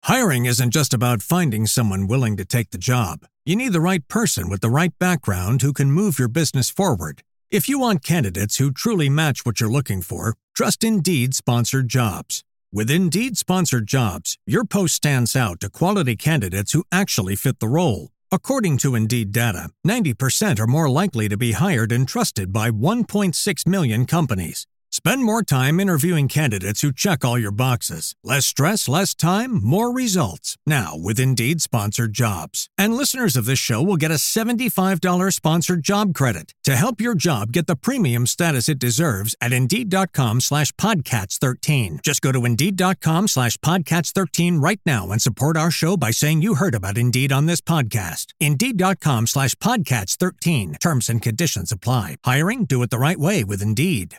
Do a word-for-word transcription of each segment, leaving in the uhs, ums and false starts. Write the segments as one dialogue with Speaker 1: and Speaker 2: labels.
Speaker 1: Hiring isn't just about finding someone willing to take the job. You need the right person with the right background who can move your business forward. If you want candidates who truly match what you're looking for, trust Indeed Sponsored Jobs. With Indeed Sponsored Jobs, your post stands out to quality candidates who actually fit the role. According to Indeed data, ninety percent are more likely to be hired and trusted by one point six million companies. Spend more time interviewing candidates who check all your boxes. Less stress, less time, more results. Now with Indeed Sponsored Jobs. And listeners of this show will get a seventy-five dollars sponsored job credit to help your job get the premium status it deserves at Indeed.com slash Podcats 13. Just go to Indeed.com slash Podcats 13 right now and support our show by saying you heard about Indeed on this podcast. Indeed.com slash Podcats 13. Terms and conditions apply. Hiring? Do it the right way with Indeed.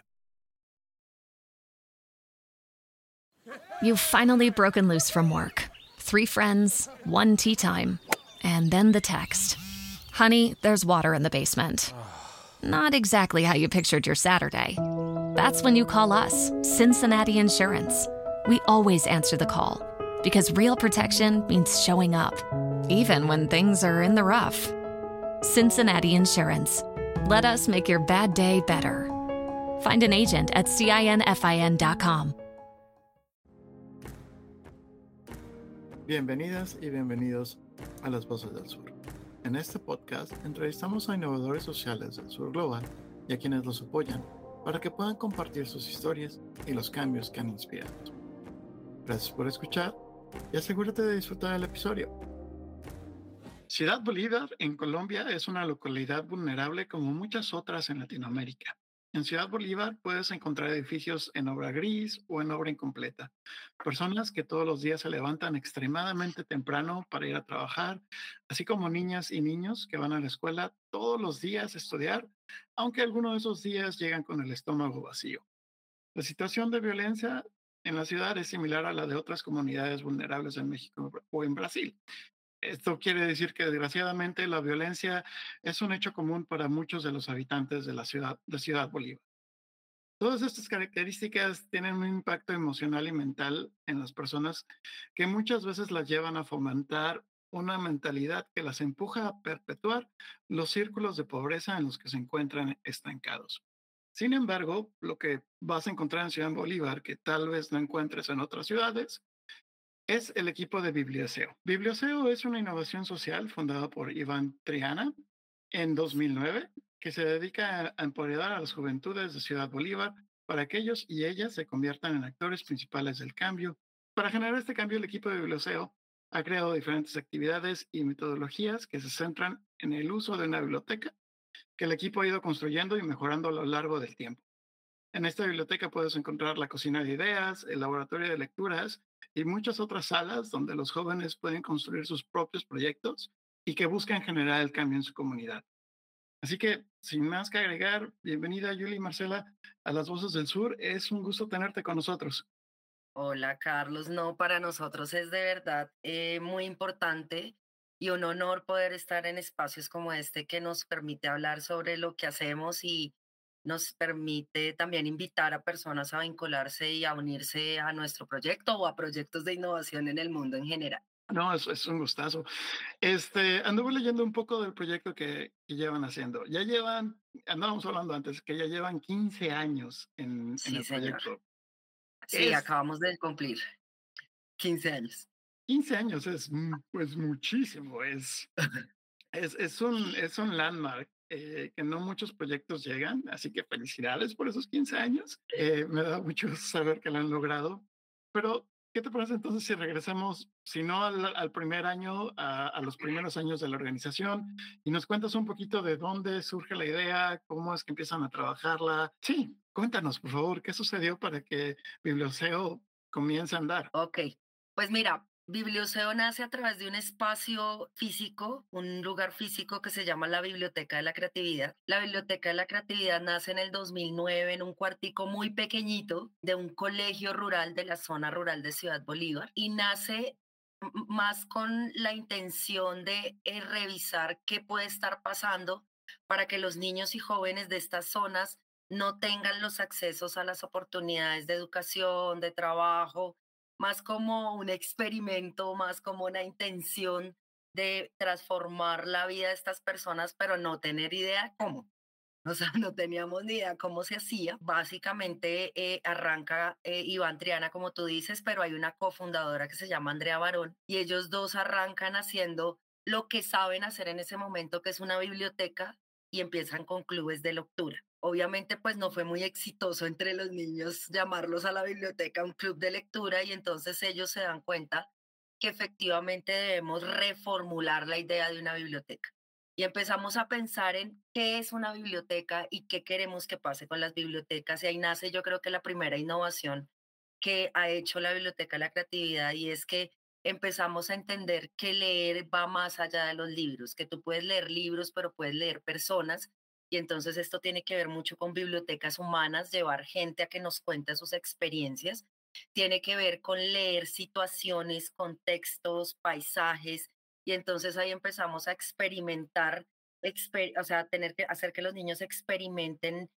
Speaker 2: You've finally broken loose from work. Three friends, one tea time, and then the text. Honey, there's water in the basement. Not exactly how you pictured your Saturday. That's when you call us, Cincinnati Insurance. We always answer the call, because real protection means showing up, even when things are in the rough. Cincinnati Insurance. Let us make your bad day better. Find an agent at cinfin dot com.
Speaker 3: Bienvenidas y bienvenidos a Las Voces del Sur. En este podcast entrevistamos a innovadores sociales del sur global y a quienes los apoyan para que puedan compartir sus historias y los cambios que han inspirado. Gracias por escuchar y asegúrate de disfrutar el episodio. Ciudad Bolívar, en Colombia, es una localidad vulnerable como muchas otras en Latinoamérica. En Ciudad Bolívar puedes encontrar edificios en obra gris o en obra incompleta. Personas que todos los días se levantan extremadamente temprano para ir a trabajar, así como niñas y niños que van a la escuela todos los días a estudiar, aunque algunos de esos días llegan con el estómago vacío. La situación de violencia en la ciudad es similar a la de otras comunidades vulnerables en México o en Brasil. Esto quiere decir que desgraciadamente la violencia es un hecho común para muchos de los habitantes de la ciudad de Ciudad Bolívar. Todas estas características tienen un impacto emocional y mental en las personas que muchas veces las llevan a fomentar una mentalidad que las empuja a perpetuar los círculos de pobreza en los que se encuentran estancados. Sin embargo, lo que vas a encontrar en Ciudad Bolívar, que tal vez no encuentres en otras ciudades, es el equipo de Biblioseo. Biblioseo es una innovación social fundada por Iván Triana en dos mil nueve, que se dedica a empoderar a las juventudes de Ciudad Bolívar para que ellos y ellas se conviertan en actores principales del cambio. Para generar este cambio, el equipo de Biblioseo ha creado diferentes actividades y metodologías que se centran en el uso de una biblioteca que el equipo ha ido construyendo y mejorando a lo largo del tiempo. En esta biblioteca puedes encontrar la cocina de ideas, el laboratorio de lecturas y muchas otras salas donde los jóvenes pueden construir sus propios proyectos y que buscan generar el cambio en su comunidad. Así que, sin más que agregar, bienvenida Yuli y Marcela a Las Voces del Sur. Es un gusto tenerte con nosotros.
Speaker 4: Hola, Carlos. No, para nosotros es de verdad eh, muy importante y un honor poder estar en espacios como este que nos permite hablar sobre lo que hacemos y nos permite también invitar a personas a vincularse y a unirse a nuestro proyecto o a proyectos de innovación en el mundo en general.
Speaker 3: No, es, es un gustazo. Este, anduve leyendo un poco del proyecto que, que llevan haciendo. Ya llevan, andábamos hablando antes, que ya llevan quince años en, en
Speaker 4: Sí,
Speaker 3: el
Speaker 4: señor.
Speaker 3: proyecto.
Speaker 4: Sí,
Speaker 3: Es,
Speaker 4: acabamos de cumplir quince años.
Speaker 3: quince años es mm, pues muchísimo, es, es, es, un, es un landmark eh, que no muchos proyectos llegan, así que felicidades por esos quince años. Eh, me da mucho saber que lo han logrado, pero ¿qué te parece entonces si regresamos, si no al, al primer año, a, a los primeros años de la organización y nos cuentas un poquito de dónde surge la idea, cómo es que empiezan a trabajarla? Sí, cuéntanos, por favor, ¿qué sucedió para que Biblioseo comience a andar?
Speaker 4: Ok, pues mira, Biblioseo nace a través de un espacio físico, un lugar físico que se llama la Biblioteca de la Creatividad. La Biblioteca de la Creatividad nace en el dos mil nueve en un cuartico muy pequeñito de un colegio rural de la zona rural de Ciudad Bolívar y nace m- más con la intención de eh, revisar qué puede estar pasando para que los niños y jóvenes de estas zonas no tengan los accesos a las oportunidades de educación, de trabajo más como un experimento, más como una intención de transformar la vida de estas personas, pero no tener idea cómo. O sea, no teníamos ni idea cómo se hacía. Básicamente eh, arranca eh, Iván Triana, como tú dices, pero hay una cofundadora que se llama Andrea Barón y ellos dos arrancan haciendo lo que saben hacer en ese momento, que es una biblioteca, y empiezan con clubes de lectura. Obviamente, pues no fue muy exitoso entre los niños llamarlos a la biblioteca un club de lectura y entonces ellos se dan cuenta que efectivamente debemos reformular la idea de una biblioteca y empezamos a pensar en qué es una biblioteca y qué queremos que pase con las bibliotecas. Y ahí nace yo creo que la primera innovación que ha hecho la Biblioteca de la Creatividad y es que empezamos a entender que leer va más allá de los libros, que tú puedes leer libros, pero puedes leer personas. Y entonces esto tiene que ver mucho con bibliotecas humanas, llevar gente a que nos cuente sus experiencias. Tiene que ver con leer situaciones, contextos, paisajes, y entonces ahí empezamos a experimentar, exper- o sea, tener que hacer que los niños experimenten,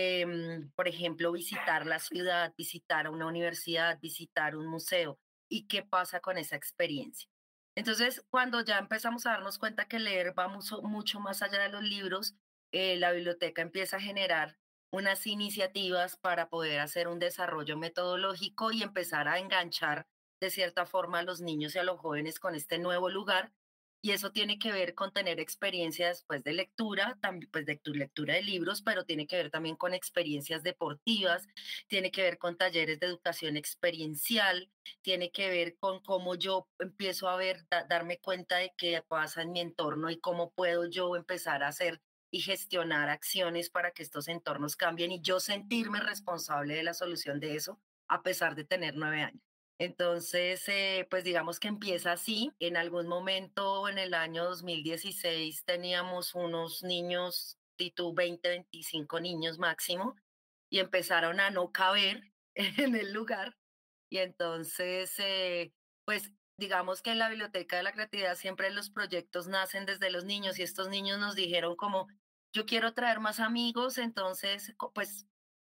Speaker 4: em, por ejemplo, visitar la ciudad, visitar una universidad, visitar un museo y qué pasa con esa experiencia. Entonces, cuando ya empezamos a darnos cuenta que leer va mucho, mucho más allá de los libros, eh, la biblioteca empieza a generar unas iniciativas para poder hacer un desarrollo metodológico y empezar a enganchar de cierta forma a los niños y a los jóvenes con este nuevo lugar. Y eso tiene que ver con tener experiencias pues, de lectura, también pues, de tu lectura de libros, pero tiene que ver también con experiencias deportivas, tiene que ver con talleres de educación experiencial, tiene que ver con cómo yo empiezo a ver, da- darme cuenta de qué pasa en mi entorno y cómo puedo yo empezar a hacer y gestionar acciones para que estos entornos cambien y yo sentirme responsable de la solución de eso a pesar de tener nueve años. Entonces, eh, pues digamos que empieza así. En algún momento, en el año dos mil dieciséis, teníamos unos niños, tipo veinte, veinticinco niños máximo, y empezaron a no caber en el lugar. Y entonces, eh, pues digamos que en la Biblioteca de la Creatividad siempre los proyectos nacen desde los niños y estos niños nos dijeron como, yo quiero traer más amigos, entonces, co- pues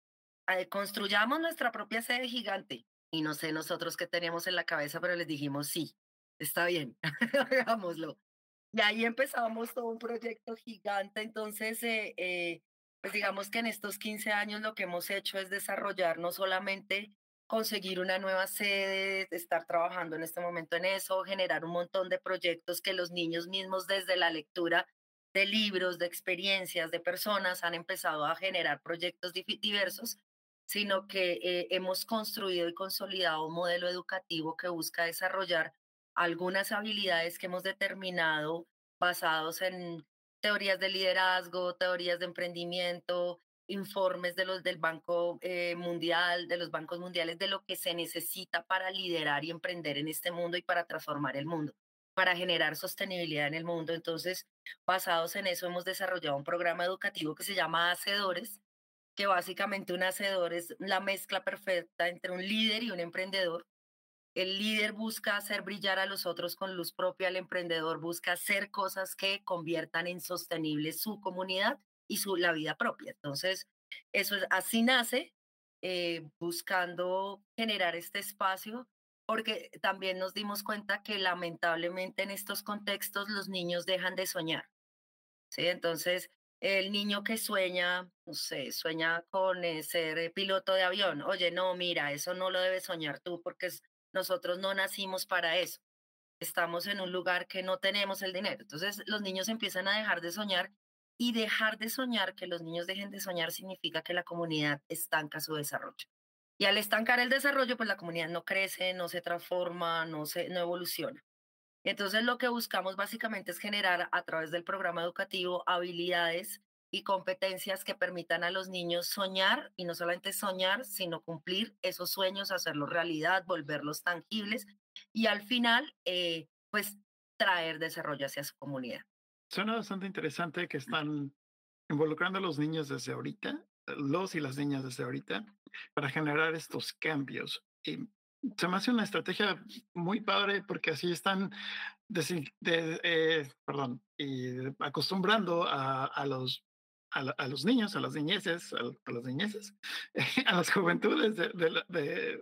Speaker 4: eh, construyamos nuestra propia sede gigante. Y no sé nosotros qué teníamos en la cabeza, pero les dijimos, sí, está bien, hagámoslo. Y ahí empezamos todo un proyecto gigante. Entonces, eh, eh, pues digamos que en estos quince años lo que hemos hecho es desarrollar no solamente conseguir una nueva sede, estar trabajando en este momento en eso, generar un montón de proyectos que los niños mismos desde la lectura de libros, de experiencias, de personas han empezado a generar proyectos difi- diversos, sino que eh, hemos construido y consolidado un modelo educativo que busca desarrollar algunas habilidades que hemos determinado basados en teorías de liderazgo, teorías de emprendimiento, informes de los del Banco eh, Mundial, de los bancos mundiales, de lo que se necesita para liderar y emprender en este mundo y para transformar el mundo, para generar sostenibilidad en el mundo. Entonces, basados en eso, hemos desarrollado un programa educativo que se llama Hacedores, que básicamente un hacedor es la mezcla perfecta entre un líder y un emprendedor. El líder busca hacer brillar a los otros con luz propia, el emprendedor busca hacer cosas que conviertan en sostenible su comunidad y su, la vida propia. Entonces, eso es, así nace, eh, buscando generar este espacio, porque también nos dimos cuenta que lamentablemente en estos contextos los niños dejan de soñar. ¿Sí? Entonces, el niño que sueña, no sé, sueña con eh, ser eh, piloto de avión. Oye, no, mira, eso no lo debes soñar tú porque es- nosotros no nacimos para eso. Estamos en un lugar que no tenemos el dinero. Entonces, los niños empiezan a dejar de soñar y dejar de soñar, que los niños dejen de soñar significa que la comunidad estanca su desarrollo. Y al estancar el desarrollo, pues la comunidad no crece, no se transforma, no se, no evoluciona. Entonces, lo que buscamos básicamente es generar a través del programa educativo habilidades y competencias que permitan a los niños soñar y no solamente soñar, sino cumplir esos sueños, hacerlos realidad, volverlos tangibles y al final, eh, pues, traer desarrollo hacia su comunidad.
Speaker 3: Suena bastante interesante que están involucrando a los niños desde ahorita, los y las niñas desde ahorita, para generar estos cambios. Y se me hace una estrategia muy padre porque así están desin- de- eh, perdón, y acostumbrando a, a los a, la- a los niños, a las niñeces, a, a las niñeces, a las juventudes de, de la- de-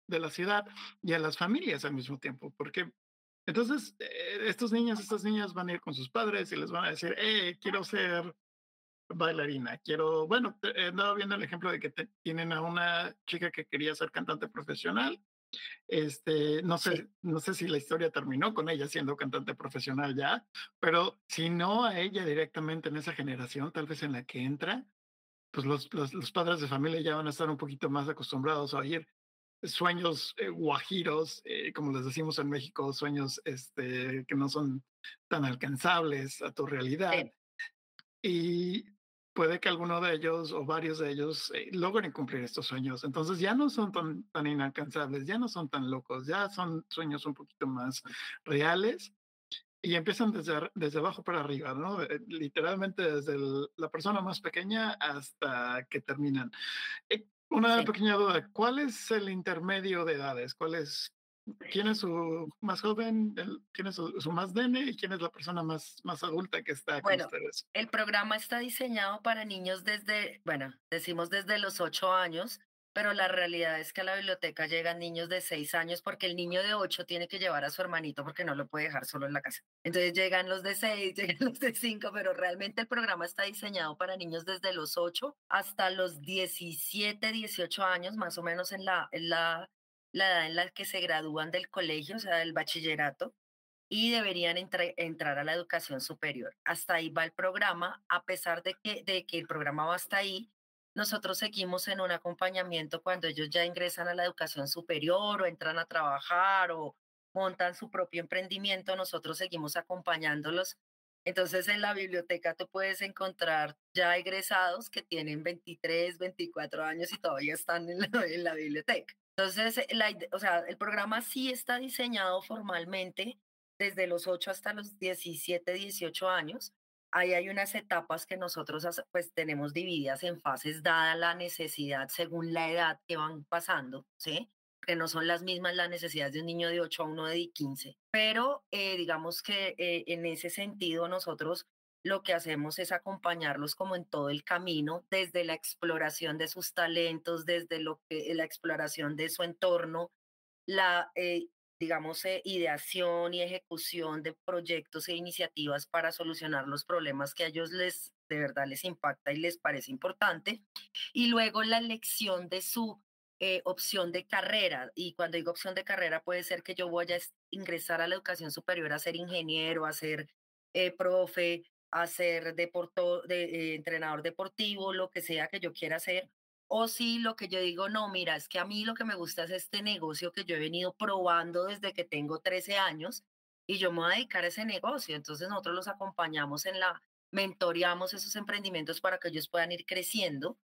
Speaker 3: de la ciudad y a las familias al mismo tiempo, porque entonces eh, estos niños, estas niñas van a ir con sus padres y les van a decir, eh, quiero ser bailarina, quiero, bueno, te- he andado viendo el ejemplo de que te- tienen a una chica que quería ser cantante profesional. Este, no
Speaker 4: Sí,
Speaker 3: sé, no sé si la historia terminó con ella siendo cantante profesional ya, pero si no a ella directamente en esa generación, tal vez en la que entra, pues los, los, los padres de familia ya van a estar un poquito más acostumbrados a oír sueños eh, guajiros, eh, como les decimos en México, sueños este, que no son tan alcanzables a tu realidad.
Speaker 4: sí.
Speaker 3: Y puede que alguno de ellos o varios de ellos eh, logren cumplir estos sueños. Entonces ya no son tan, tan inalcanzables, ya no son tan locos, ya son sueños un poquito más reales y empiezan desde, ar- desde abajo para arriba, ¿no? Eh, Literalmente desde el- la persona más pequeña hasta que terminan. Eh, una
Speaker 4: Sí.
Speaker 3: pequeña duda, ¿cuál es el intermedio de edades? ¿Cuál es, quién es su más joven, el- quién es su, su más nene y quién es la persona más, más adulta que está con
Speaker 4: Bueno,
Speaker 3: ustedes?
Speaker 4: el programa está diseñado para niños desde, bueno, decimos desde los ocho años, pero la realidad es que a la biblioteca llegan niños de seis años porque el niño de ocho tiene que llevar a su hermanito porque no lo puede dejar solo en la casa. Entonces llegan los de seis, llegan los de cinco, pero realmente el programa está diseñado para niños desde los ocho hasta los diecisiete, dieciocho años, más o menos en la, en la, la edad en la que se gradúan del colegio, o sea, del bachillerato y deberían entre- entrar a la educación superior. Hasta ahí va el programa, a pesar de que, de que el programa va hasta ahí, nosotros seguimos en un acompañamiento cuando ellos ya ingresan a la educación superior o entran a trabajar o montan su propio emprendimiento, nosotros seguimos acompañándolos. Entonces en la biblioteca tú puedes encontrar ya egresados que tienen veintitrés, veinticuatro años y todavía están en la, en la biblioteca. Entonces, la ide- o sea, el programa sí está diseñado formalmente desde los ocho hasta los diecisiete, dieciocho años. Ahí hay unas etapas que nosotros hace- pues tenemos divididas en fases dada la necesidad según la edad que van pasando, ¿sí? Que no son las mismas las necesidades de un niño de ocho a uno de quince. Pero eh, digamos que eh, en ese sentido nosotros lo que hacemos es acompañarlos como en todo el camino, desde la exploración de sus talentos, desde lo que, la exploración de su entorno, la, eh, digamos, eh, ideación y ejecución de proyectos e iniciativas para solucionar los problemas que a ellos les, de verdad, les impacta y les parece importante. Y luego la elección de su eh, opción de carrera. Y cuando digo opción de carrera, puede ser que yo vaya a es- ingresar a la educación superior a ser ingeniero, a ser eh, profe, a ser deporto, de, eh, entrenador deportivo, lo que sea que yo quiera hacer o si lo que yo digo, no, mira, es que a mí lo que me gusta es este negocio que yo he venido probando desde que tengo trece años y yo me voy a dedicar a ese negocio. Entonces nosotros los acompañamos en la, mentoreamos esos emprendimientos para que ellos puedan ir creciendo.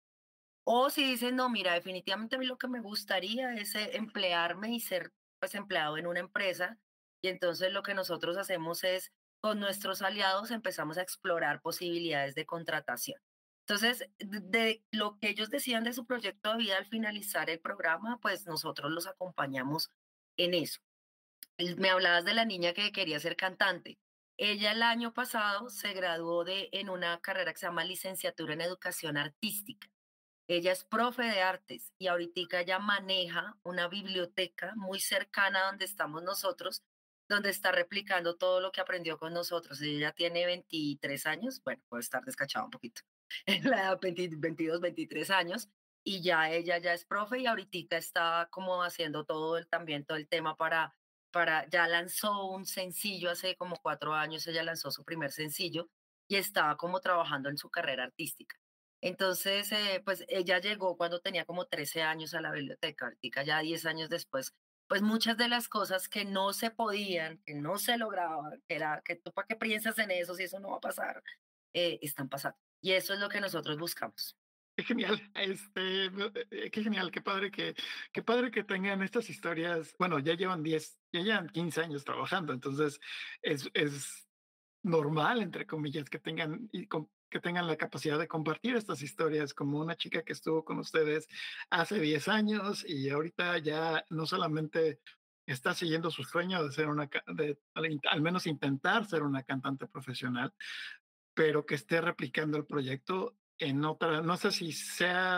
Speaker 4: O si dicen, no, mira, definitivamente a mí lo que me gustaría es eh, emplearme y ser pues empleado en una empresa. Y entonces lo que nosotros hacemos es, con nuestros aliados empezamos a explorar posibilidades de contratación. Entonces, de, de lo que ellos decían de su proyecto de vida al finalizar el programa, pues nosotros los acompañamos en eso. El- Me hablabas de la niña que quería ser cantante. Ella el año pasado se graduó de, en una carrera que se llama licenciatura en educación artística. Ella es profe de artes y ahorita ella maneja una biblioteca muy cercana a donde estamos nosotros, donde está replicando todo lo que aprendió con nosotros. Ella tiene veintitrés años, bueno, puede estar descachada un poquito, en la edad veinte veintidós, veintitrés años, y ya ella ya es profe y ahorita está como haciendo todo el, también todo el tema para, para, ya lanzó un sencillo hace como cuatro años, ella lanzó su primer sencillo y estaba como trabajando en su carrera artística. Entonces, eh, pues ella llegó cuando tenía como trece años a la biblioteca, ahorita ya diez años después, pues muchas de las cosas que no se podían, que no se lograban, que era que tú para qué piensas en eso si eso no va a pasar, eh, están pasando. Y eso es lo que nosotros buscamos.
Speaker 3: Qué genial, este, no, eh, eh, qué genial, qué padre que, qué padre que tengan estas historias. Bueno, ya llevan diez, ya llevan quince años trabajando, entonces es, es normal, entre comillas, que tengan y com- que tengan la capacidad de compartir estas historias, como una chica que estuvo con ustedes hace diez años y ahorita ya no solamente está siguiendo su sueño de ser una, ca- de al al menos intentar ser una cantante profesional, pero que esté replicando el proyecto en otra, no sé si seas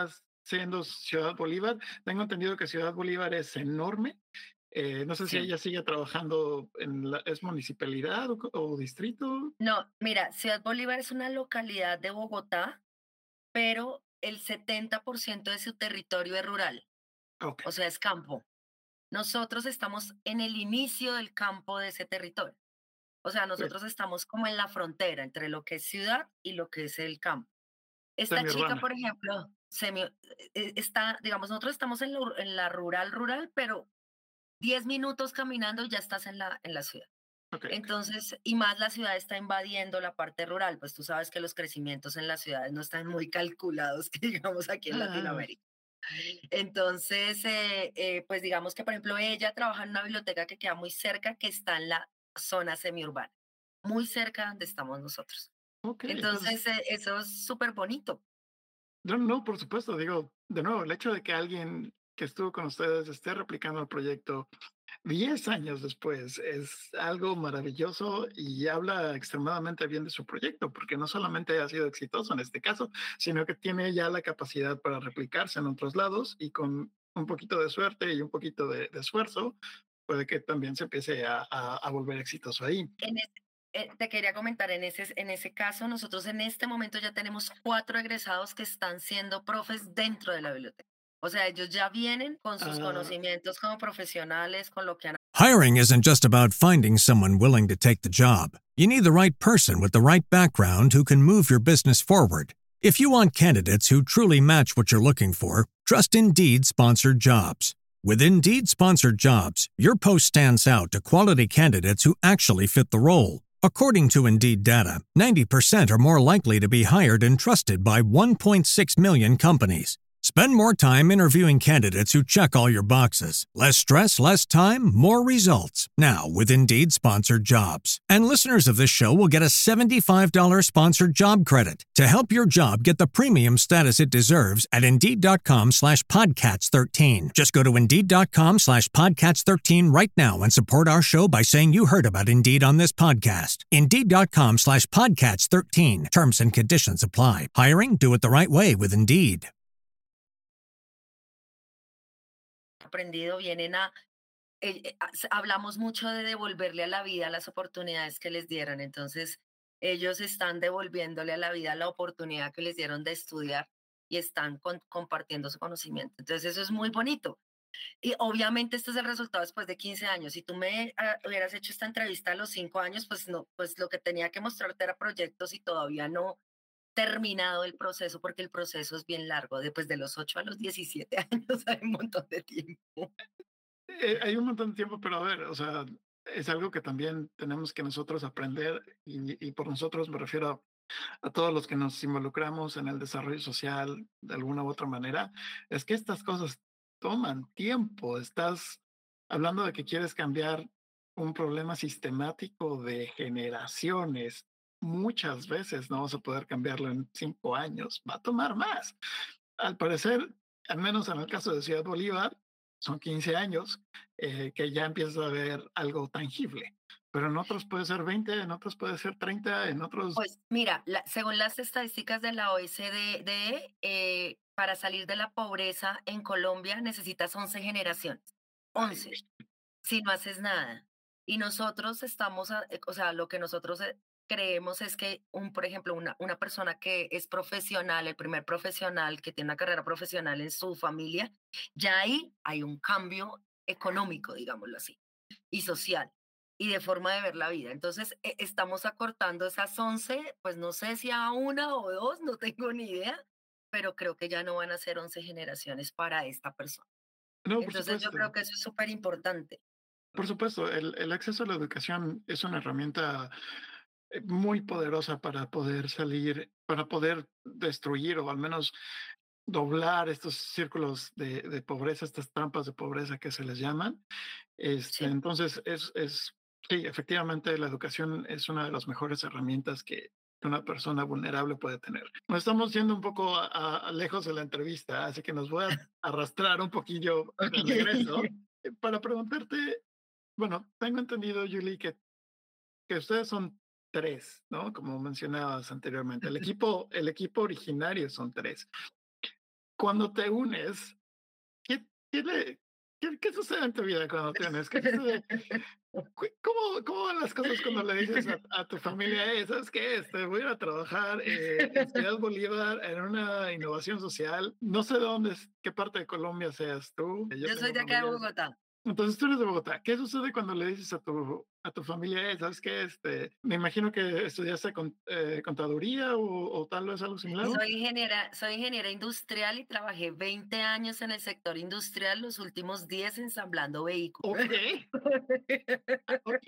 Speaker 3: siendo Ciudad Bolívar. Tengo entendido que Ciudad Bolívar es enorme. Eh, no sé si
Speaker 4: Sí.
Speaker 3: ella sigue trabajando en la, ¿es municipalidad o, co- o distrito?
Speaker 4: No, mira, Ciudad Bolívar es una localidad de Bogotá, pero el setenta por ciento de su territorio es rural,
Speaker 3: Ok,
Speaker 4: o sea, es campo. Nosotros estamos en el inicio del campo de ese territorio. O sea,
Speaker 3: pues
Speaker 4: nosotros estamos como en la frontera entre lo que es ciudad y lo que es el campo. Esta chica,
Speaker 3: semi-urbana.
Speaker 4: por ejemplo, semi- eh, eh, está, digamos, nosotros estamos en, lo- en la rural, rural, pero diez minutos caminando y ya estás en la, en la ciudad.
Speaker 3: Ok, ok.
Speaker 4: Entonces, y más la ciudad está invadiendo la parte rural, pues tú sabes que los crecimientos en las ciudades no están muy calculados, que digamos aquí en
Speaker 3: Ah,
Speaker 4: Latinoamérica. Entonces, eh, eh, pues digamos que, por ejemplo, ella trabaja en una biblioteca que queda muy cerca, que está en la zona semiurbana, muy cerca donde estamos nosotros.
Speaker 3: ok, entonces,
Speaker 4: Entonces, eh, eso es súper bonito.
Speaker 3: no, no, por supuesto, digo, de nuevo, el hecho de que alguien que estuvo con ustedes esté replicando el proyecto diez años después es algo maravilloso y habla extremadamente bien de su proyecto, porque no solamente ha sido exitoso en este caso, sino que tiene ya la capacidad para replicarse en otros lados y con un poquito de suerte y un poquito de, de esfuerzo, puede que también se empiece a, a- a volver exitoso ahí.
Speaker 4: En ese- eh, te quería comentar, en ese, en ese caso, nosotros en este momento ya tenemos cuatro egresados que están siendo profes dentro de la biblioteca. O sea, ellos ya vienen con sus
Speaker 3: Ah,
Speaker 4: conocimientos como profesionales, con lo que han...
Speaker 1: Hiring isn't just about finding someone willing to take the job. You need the right person with the right background who can move your business forward. If you want candidates who truly match what you're looking for, trust Indeed sponsored jobs. With Indeed sponsored jobs, your post stands out to quality candidates who actually fit the role. According to Indeed data, ninety percent are more likely to be hired and trusted by one point six million companies. Spend more time interviewing candidates who check all your boxes. Less stress, less time, more results. Now, with Indeed sponsored jobs. And listeners of this show will get a seventy-five dollars sponsored job credit to help your job get the premium status it deserves at Indeed.com slash podcasts 13. Just go to Indeed.com slash podcasts 13 right now and support our show by saying you heard about Indeed on this podcast. Indeed.com slash podcasts 13. Terms and conditions apply. Hiring? Do it the right way with Indeed.
Speaker 4: aprendido, vienen a, eh, eh, a- s- hablamos mucho de devolverle a la vida las oportunidades que les dieron, entonces ellos están devolviéndole a la vida la oportunidad que les dieron de estudiar y están con- compartiendo su conocimiento. Entonces eso es muy bonito. Y obviamente este es el resultado después de quince años. Si tú me ah, hubieras hecho esta entrevista a los cinco años, pues no, pues lo que tenía que mostrarte era proyectos y todavía no terminado el proceso, porque el proceso es bien largo. Después de los ocho a los diecisiete años hay un montón de tiempo.
Speaker 3: Eh, hay un montón de tiempo, pero a ver, o sea, es algo que también tenemos que nosotros aprender y, y por nosotros me refiero a, a todos los que nos involucramos en el desarrollo social de alguna u otra manera, es que estas cosas toman tiempo. Estás hablando de que quieres cambiar un problema sistemático de generaciones. Muchas veces no vas a poder cambiarlo en cinco años, va a tomar más. Al parecer, al menos en el caso de Ciudad Bolívar, son quince años eh, que ya empiezas a ver algo tangible. Pero en otros puede ser veinte, en otros puede ser treinta, en otros...
Speaker 4: Pues mira, la- según las estadísticas de la O E C D, eh, para salir de la pobreza en Colombia necesitas once generaciones.
Speaker 3: Ay,
Speaker 4: Once. Si no haces nada. Y nosotros estamos, a- eh, o sea, lo que nosotros eh, creemos es que, un, por ejemplo, una, una persona que es profesional, el primer profesional que tiene una carrera profesional en su familia, ya ahí hay un cambio económico, digámoslo así, y social, y de forma de ver la vida. Entonces, e- estamos acortando esas once, pues no sé si a una o dos, no tengo ni idea, pero creo que ya no van a ser once generaciones para esta persona.
Speaker 3: no, por
Speaker 4: Entonces, yo
Speaker 3: supuesto.
Speaker 4: creo que eso es súper importante.
Speaker 3: Por supuesto, el, el acceso a la educación es una herramienta eh, muy poderosa para poder salir, para poder destruir o al menos doblar estos círculos de, de pobreza, estas trampas de pobreza que se les llaman. Este,
Speaker 4: Sí.
Speaker 3: entonces, es, es, sí, efectivamente, la educación es una de las mejores herramientas que que una persona vulnerable puede tener. Nos estamos yendo un poco a- a- lejos de la entrevista, así que nos voy a arrastrar un poquillo de regreso eh, para preguntarte, bueno, tengo entendido, Julie, que, que ustedes son tres, ¿no? Como mencionabas anteriormente. El equipo, el equipo originario son tres. cuando te unes, ¿qué, qué, le- qué- qué sucede en tu vida cuando te unes? ¿Qué sucede? Cu- ¿Cómo, cómo van las cosas cuando le dices a, a tu familia, "Eh, ¿sabes qué? Este, voy a ir a trabajar eh, en Ciudad Bolívar en una innovación social. No sé de dónde, es- qué parte de Colombia seas tú. Yo
Speaker 4: Yo soy
Speaker 3: tengo
Speaker 4: de acá de
Speaker 3: familiares.
Speaker 4: Bogotá.
Speaker 3: Entonces tú eres de Bogotá. ¿Qué sucede cuando le dices a tu, a tu familia, "Eh, ¿sabes qué? Este, me imagino que estudiaste con, eh, contaduría o, o tal vez algo similar.
Speaker 4: Soy ingeniera, soy ingeniera industrial y trabajé veinte años en el sector industrial, los últimos diez ensamblando vehículos.
Speaker 3: Ok, ok.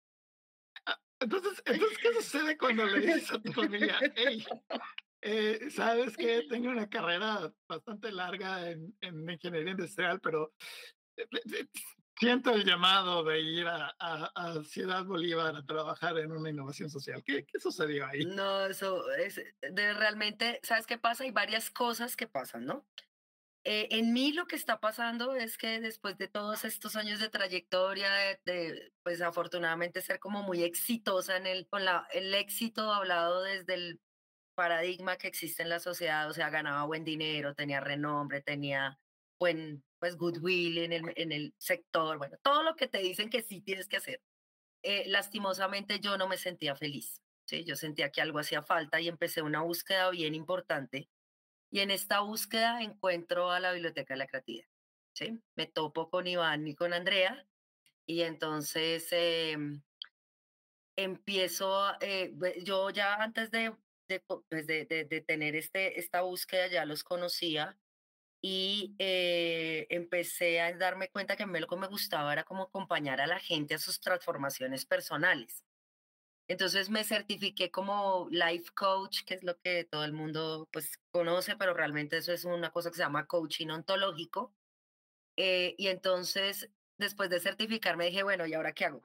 Speaker 3: Entonces, entonces, ¿qué sucede cuando le dices a tu familia, hey, eh, sabes que tengo una carrera bastante larga en, en ingeniería industrial, pero eh, eh, siento el llamado de ir a, a- a Ciudad Bolívar a trabajar en una innovación social? ¿Qué, qué sucedió ahí?
Speaker 4: No, eso es de realmente, ¿sabes qué pasa? Hay varias cosas que pasan, ¿no? Eh, en mí lo que está pasando es que después de todos estos años de trayectoria, de, de, pues afortunadamente ser como muy exitosa en el, con la, el éxito hablado desde el paradigma que existe en la sociedad, o sea, ganaba buen dinero, tenía renombre, tenía buen, pues, goodwill en el, en el sector, bueno, todo lo que te dicen que sí tienes que hacer. Eh, lastimosamente yo no me sentía feliz, ¿sí? Yo sentía que algo hacía falta y empecé una búsqueda bien importante y en esta búsqueda encuentro a la Biblioteca de la Creatividad, ¿sí? Me topo con Iván y con Andrea y entonces em, empiezo, a- eh, bue- yo ya antes de, de, co- pues de, de- de tener este, esta búsqueda ya los conocía y eh, empecé a darme cuenta que a mí lo que me gustaba era como acompañar a la gente a sus transformaciones personales. Entonces me certifiqué como life coach, que es lo que todo el mundo pues conoce, pero realmente eso es una cosa que se llama coaching ontológico. Eh, y entonces, después de certificarme, dije, bueno, ¿y ahora qué hago?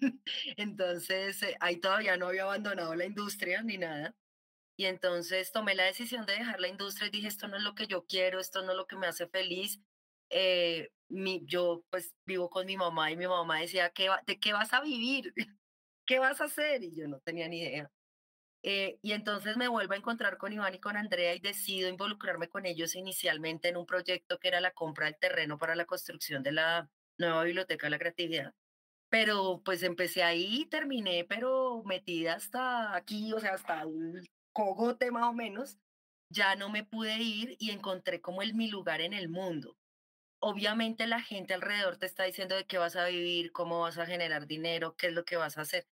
Speaker 4: Entonces, eh, ahí todavía no había abandonado la industria ni nada. Y entonces tomé la decisión de dejar la industria y dije, esto no es lo que yo quiero, esto no es lo que me hace feliz. Eh, mi, yo pues vivo con mi mamá y mi mamá decía, ¿qué va- ¿de qué vas a vivir? ¿Qué vas a hacer? Y yo no tenía ni idea. Eh, y entonces me vuelvo a encontrar con Iván y con Andrea y decido involucrarme con ellos inicialmente en un proyecto que era la compra del terreno para la construcción de la nueva Biblioteca de la Creatividad. Pero pues empecé ahí y terminé, pero metida hasta aquí, o sea, hasta el cogote más o menos. Ya no me pude ir y encontré como el mi lugar en el mundo. Obviamente la gente alrededor te está diciendo de qué vas a vivir, cómo vas a generar dinero, qué es lo que vas a hacer.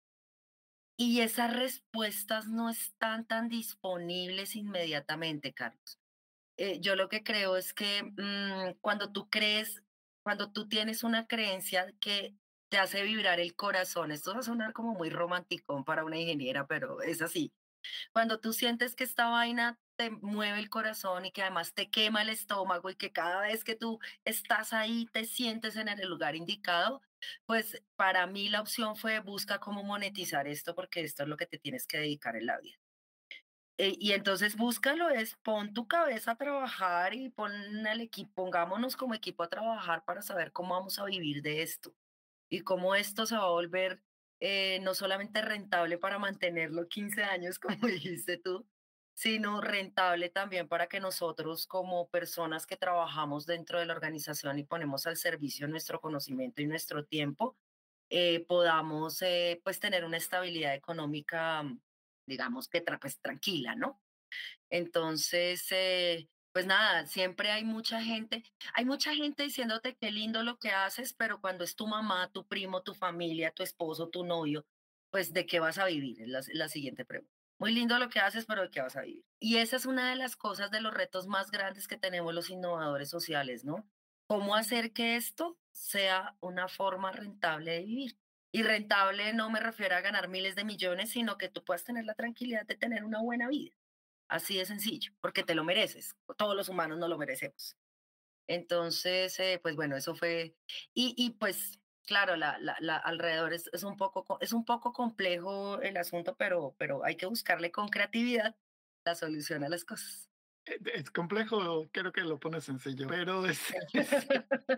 Speaker 4: Y esas respuestas no están tan disponibles inmediatamente, Carlos. Eh, yo lo que creo es que mm, cuando tú crees, cuando tú tienes una creencia que te hace vibrar el corazón, esto va a sonar como muy romántico para una ingeniera, pero es así. Cuando tú sientes que esta vaina te mueve el corazón y que además te quema el estómago y que cada vez que tú estás ahí te sientes en el lugar indicado, pues para mí la opción fue busca cómo monetizar esto porque esto es lo que te tienes que dedicar en la vida. Eh, y entonces búscalo, es pon tu cabeza a trabajar y pon al equipo, pongámonos como equipo a trabajar para saber cómo vamos a vivir de esto y cómo esto se va a volver eh, no solamente rentable para mantenerlo quince años, como dijiste tú, sino rentable también para que nosotros como personas que trabajamos dentro de la organización y ponemos al servicio nuestro conocimiento y nuestro tiempo, eh, podamos eh, pues tener una estabilidad económica, mm, digamos que tra- pues, tranquila, ¿no? Entonces, eh, pues nada, siempre hay mucha gente, hay mucha gente diciéndote qué lindo lo que haces, pero cuando es tu mamá, tu primo, tu familia, tu esposo, tu novio, pues ¿de qué vas a vivir? Es la, la siguiente pregunta. Muy lindo lo que haces, pero ¿de qué vas a vivir? Y esa es una de las cosas, de los retos más grandes que tenemos los innovadores sociales, ¿no? ¿Cómo hacer que esto sea una forma rentable de vivir? Y rentable no me refiero a ganar miles de millones, sino que tú puedas tener la tranquilidad de tener una buena vida. Así de sencillo, porque te lo mereces. Todos los humanos no lo merecemos. Entonces, eh, pues bueno, eso fue. Y, y pues, claro, la, la, la alrededor es, es, un poco, co- es un poco complejo el asunto, pero, pero hay que buscarle con creatividad la solución a las cosas.
Speaker 3: Eh, Es complejo, creo que lo pone sencillo, pero es, es-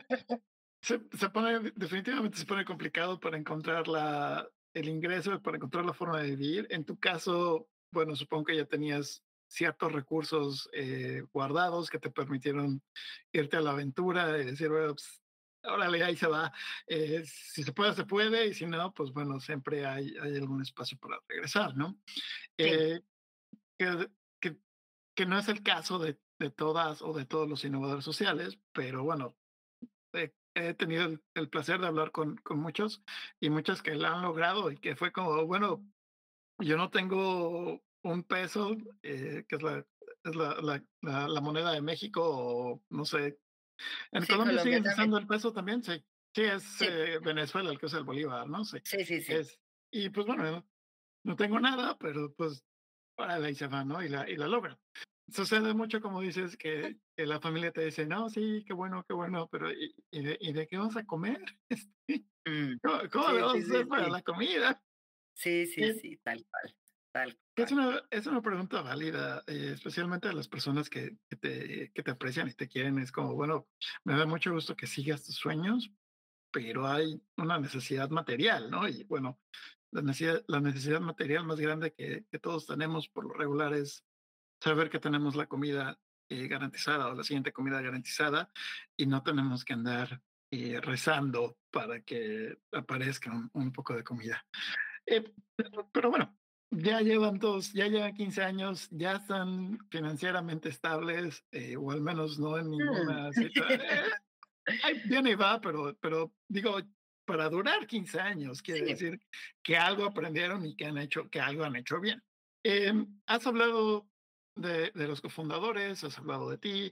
Speaker 3: se, se pone, definitivamente se pone complicado para encontrar la, el ingreso, para encontrar la forma de vivir. En tu caso, bueno, supongo que ya tenías ciertos recursos eh, guardados que te permitieron irte a la aventura y decir, bueno, pues, órale, ahí se va. Eh, si se puede, se puede, y si no, pues bueno, siempre hay, hay algún espacio para regresar, ¿no?
Speaker 4: Sí,
Speaker 3: Eh, que, que, que no es el caso de, de todas o de todos los innovadores sociales, pero bueno, he, he tenido el, el placer de hablar con, con muchos y muchos que lo han logrado y que fue como, bueno, yo no tengo un peso, eh, que es la, es la, la, la, la moneda de México, o no sé, ¿en
Speaker 4: sí,
Speaker 3: Colombia
Speaker 4: Colombia
Speaker 3: siguen
Speaker 4: también.
Speaker 3: usando el peso también? Sí, sí, es
Speaker 4: Sí,
Speaker 3: eh, Venezuela el que usa el bolívar, ¿no? Sí,
Speaker 4: sí, sí, sí.
Speaker 3: es, y pues bueno, no, no tengo nada, pero pues para la y se va, ¿no? Y la, y la logra. Sucede mucho, como dices, que, que la familia te dice, no, sí, qué bueno, qué bueno, pero ¿y, y de, y de qué vas a comer? Este,
Speaker 4: Mm.
Speaker 3: ¿Cómo, cómo le
Speaker 4: Sí, sí,
Speaker 3: vamos a
Speaker 4: sí,
Speaker 3: hacer para
Speaker 4: sí.
Speaker 3: la comida?
Speaker 4: Sí, sí,
Speaker 3: Eh,
Speaker 4: sí, tal cual, tal
Speaker 3: que es
Speaker 4: cual.
Speaker 3: una, es una pregunta válida, eh, especialmente a las personas que, que te, que te aprecian y te quieren. Es como, bueno, me da mucho gusto que sigas tus sueños, pero hay una necesidad material, ¿no? Y bueno, la necesidad, la necesidad material más grande que, que todos tenemos por lo regular es saber que tenemos la comida eh, garantizada o la siguiente comida garantizada y no tenemos que andar eh, rezando para que aparezca un, un poco de comida. Eh, pero, pero bueno, ya llevan dos, ya llevan quince años, ya están financieramente estables, eh, o al menos no en
Speaker 4: Mm.
Speaker 3: ninguna situación. Ay, viene y va, pero, pero digo, para durar quince años, quiere
Speaker 4: Sí,
Speaker 3: decir que algo aprendieron y que han hecho, que algo han hecho bien. Em, has hablado de, de los cofundadores, has hablado de ti.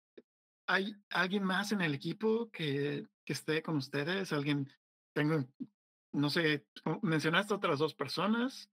Speaker 3: ¿Hay alguien más en el equipo que, que esté con ustedes? ¿Alguien? Tengo, no sé, como mencionaste otras dos personas,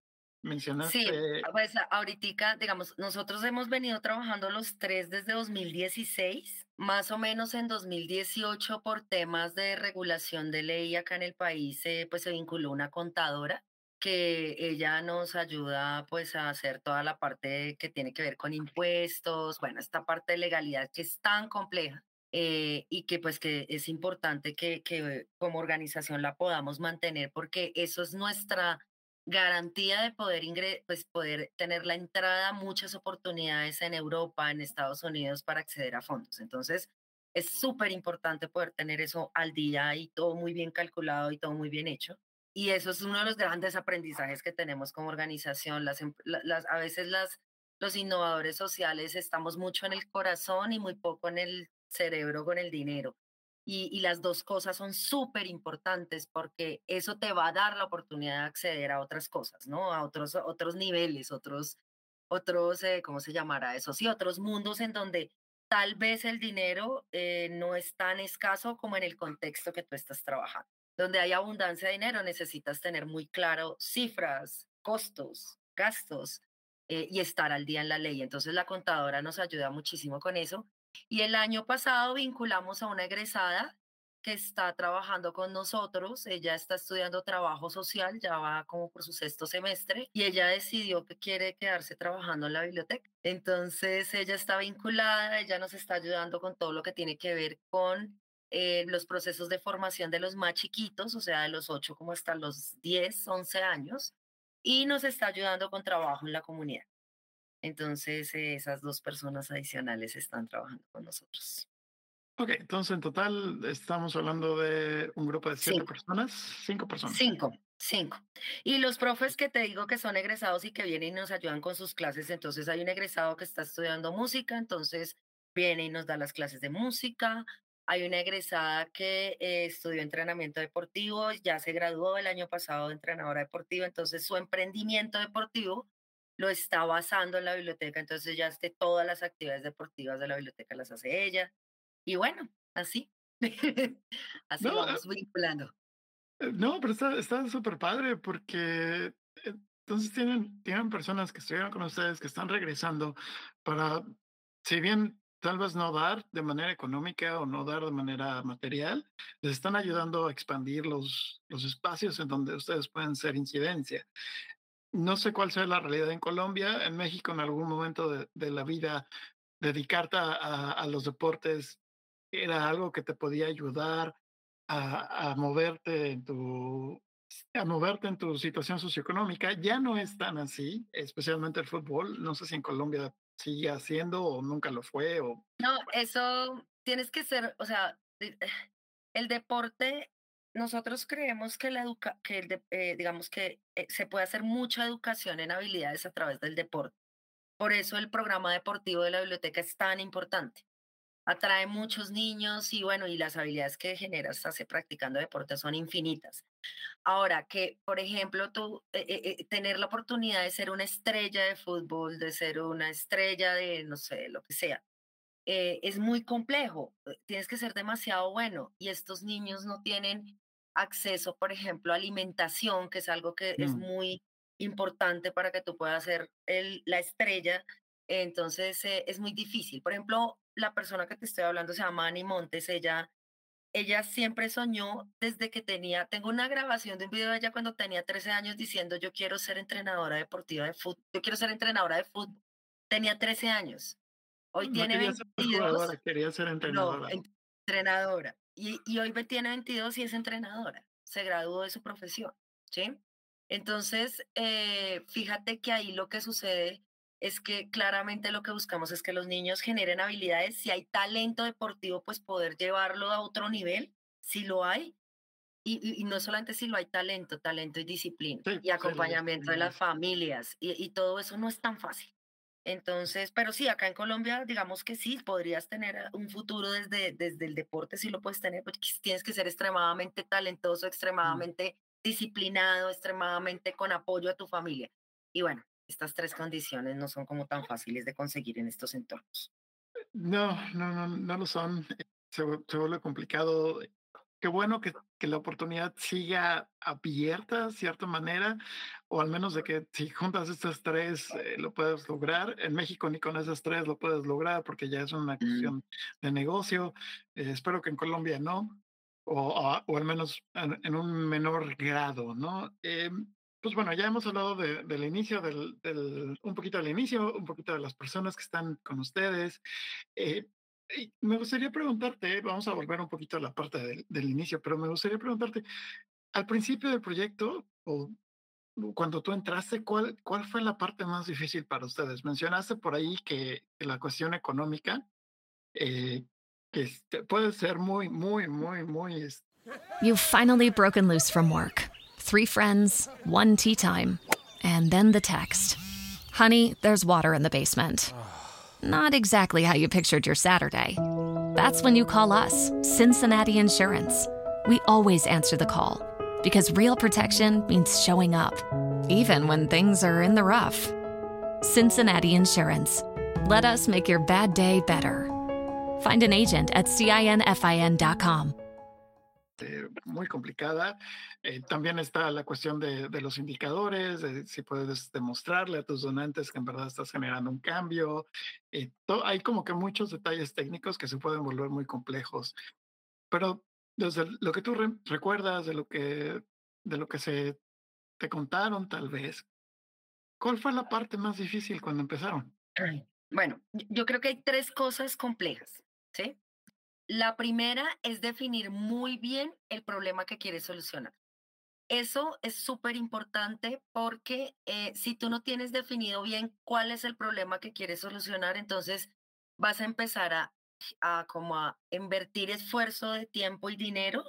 Speaker 4: sí,
Speaker 3: mencionaste,
Speaker 4: pues a- ahoritica, digamos, nosotros hemos venido trabajando los tres desde dos mil dieciséis, más o menos en dos mil dieciocho por temas de regulación de ley acá en el país, eh, pues se vinculó una contadora que ella nos ayuda pues a hacer toda la parte que tiene que ver con impuestos, bueno, esta parte de legalidad que es tan compleja. Eh, y que pues que es importante que, que como organización la podamos mantener porque eso es nuestra garantía de poder ingre pues, poder tener la entrada a muchas oportunidades en Europa, en Estados Unidos para acceder a fondos. Entonces, es súper importante poder tener eso al día y todo muy bien calculado y todo muy bien hecho. Y eso es uno de los grandes aprendizajes que tenemos como organización. Las, em- la- las, a veces las, los innovadores sociales estamos mucho en el corazón y muy poco en el cerebro con el dinero. Y, y las dos cosas son súper importantes porque eso te va a dar la oportunidad de acceder a otras cosas, ¿no? A otros, otros niveles, otros, otros, eh, ¿cómo se llamará eso? Sí, otros mundos en donde tal vez el dinero eh, no es tan escaso como en el contexto que tú estás trabajando. Donde hay abundancia de dinero necesitas tener muy claro cifras, costos, gastos eh, y estar al día en la ley. Entonces la contadora nos ayuda muchísimo con eso y el año pasado vinculamos a una egresada que está trabajando con nosotros. Ella está estudiando trabajo social, ya va como por su sexto semestre y ella decidió que quiere quedarse trabajando en la biblioteca. Entonces ella está vinculada, ella nos está ayudando con todo lo que tiene que ver con eh, los procesos de formación de los más chiquitos, o sea, de los ocho como hasta los diez once años, y nos está ayudando con trabajo en la comunidad. Entonces, eh, esas dos personas adicionales están trabajando con nosotros.
Speaker 3: ok, entonces en total estamos hablando de un grupo de siete
Speaker 4: Cinco,
Speaker 3: personas, cinco personas.
Speaker 4: cinco, cinco. Y los profes que te digo que son egresados y que vienen y nos ayudan con sus clases, entonces hay un egresado que está estudiando música, entonces viene y nos da las clases de música. Hay una egresada que eh, estudió entrenamiento deportivo, ya se graduó el año pasado de entrenadora deportiva, entonces su emprendimiento deportivo lo está basando en la biblioteca, entonces ya esté todas las actividades deportivas de la biblioteca las hace ella. Y bueno, así, así
Speaker 3: No, eh,
Speaker 4: vamos vinculando.
Speaker 3: eh, no, pero está, está súper padre porque eh, entonces tienen, tienen personas que estuvieron con ustedes que están regresando para, si bien tal vez no dar de manera económica o no dar de manera material, les están ayudando a expandir los, los espacios en donde ustedes pueden ser incidencia. No sé cuál sea la realidad en Colombia, en México en algún momento de, de la vida, dedicarte a, a- a los deportes era algo que te podía ayudar a, a moverte en tu a moverte en tu situación socioeconómica. Ya no es tan así, especialmente el fútbol. No sé si en Colombia sigue haciendo o nunca lo fue o
Speaker 4: No, eso tienes que ser, o sea, de- el deporte, nosotros creemos que la educa, que el de- eh, digamos que eh, se puede hacer mucha educación en habilidades a través del deporte. Por eso el programa deportivo de la biblioteca es tan importante. Atrae muchos niños y bueno, y las habilidades que generas hace practicando deporte son infinitas. Ahora que, por ejemplo, tú eh, eh, eh, tener la oportunidad de ser una estrella de fútbol, de ser una estrella de, no sé, lo que sea, eh, es muy complejo. eh, Tienes que ser demasiado bueno y estos niños no tienen acceso, por ejemplo, a alimentación, que es algo que es
Speaker 3: mm,
Speaker 4: muy importante para que tú puedas ser el- la estrella. Entonces, eh, es muy difícil. Por ejemplo, la persona que te estoy hablando se llama Ani Montes. Ella, ella siempre soñó desde que tenía, tengo una grabación de un video de ella cuando tenía trece años diciendo, yo quiero ser entrenadora deportiva de fútbol, yo quiero ser entrenadora de fútbol. Tenía trece años. Hoy
Speaker 3: no
Speaker 4: tiene
Speaker 3: quería ser
Speaker 4: veintidós.
Speaker 3: jugadora, quería ser
Speaker 4: No,
Speaker 3: entrenadora.
Speaker 4: entrenadora. Y, y hoy ve- tiene veintidós y es entrenadora. Se graduó de su profesión, ¿sí? Entonces, eh, fíjate que ahí lo que sucede es que claramente lo que buscamos es que los niños generen habilidades. Si hay talento deportivo, pues poder llevarlo a otro nivel, si lo hay. Y, y- y no solamente si lo hay talento, talento y disciplina
Speaker 3: Sí,
Speaker 4: y
Speaker 3: pues el
Speaker 4: acompañamiento de las
Speaker 3: estudiar.
Speaker 4: familias. Y, y todo eso no es tan fácil. Entonces, pero sí, acá en Colombia, digamos que sí, podrías tener ah, un futuro desde, desde el deporte, sí lo puedes tener, porque tienes que ser extremadamente talentoso,
Speaker 3: Mm.
Speaker 4: extremadamente disciplinado, extremadamente con apoyo a tu familia. Y bueno, estas tres condiciones no son como tan fáciles de conseguir en estos entornos.
Speaker 3: No, no, no, no lo son. eh, Se, vu- se vuelve complicado. Qué bueno que, que la oportunidad siga abierta de cierta manera, o al menos de que si juntas estas tres eh, lo puedes lograr. En México ni con esas tres lo puedes lograr porque ya es una
Speaker 4: Mm.
Speaker 3: cuestión de negocio. Eh, espero que en Colombia no, o, a- o al menos en, en un menor grado, ¿no? Em, pues bueno, ya hemos hablado de- del inicio, del, del- un poquito del inicio, un poquito de las personas que están con ustedes. Eh, y me gustaría preguntarte, vamos a volver un poquito a la parte del, del inicio, pero me gustaría preguntarte, al principio del proyecto, o cuando tú entraste, ¿cuál, cuál fue la parte más difícil para ustedes? Mencionaste por ahí que, que la cuestión económica, eh, que este, puede ser muy, muy, muy, muy, es-
Speaker 2: You've finally broken loose from work. Three friends, one tea time, and then the text. Honey, there's water in the basement. Not exactly how you pictured your Saturday. That's when you call us, Cincinnati Insurance. We always answer the call because real protection means showing up, even when things are in the rough. Cincinnati Insurance. Let us make your bad day better. Find an agent at cinfin dot com.
Speaker 3: eh, muy complicada. Eh, también está la cuestión de, de los indicadores, de si puedes demostrarle a tus donantes que en verdad estás generando un cambio. Eh, to- hay como que muchos detalles técnicos que se pueden volver muy complejos. Pero desde lo que tú re- recuerdas, de lo que, de lo que se te contaron tal vez, ¿cuál fue la parte más difícil cuando empezaron?
Speaker 4: Ay, bueno, yo yo creo que hay tres cosas complejas, ¿sí? La primera es definir muy bien el problema que quieres solucionar. Eso es súper importante porque eh, si tú no tienes definido bien cuál es el problema que quieres solucionar, entonces vas a empezar a, a como a invertir esfuerzo de tiempo y dinero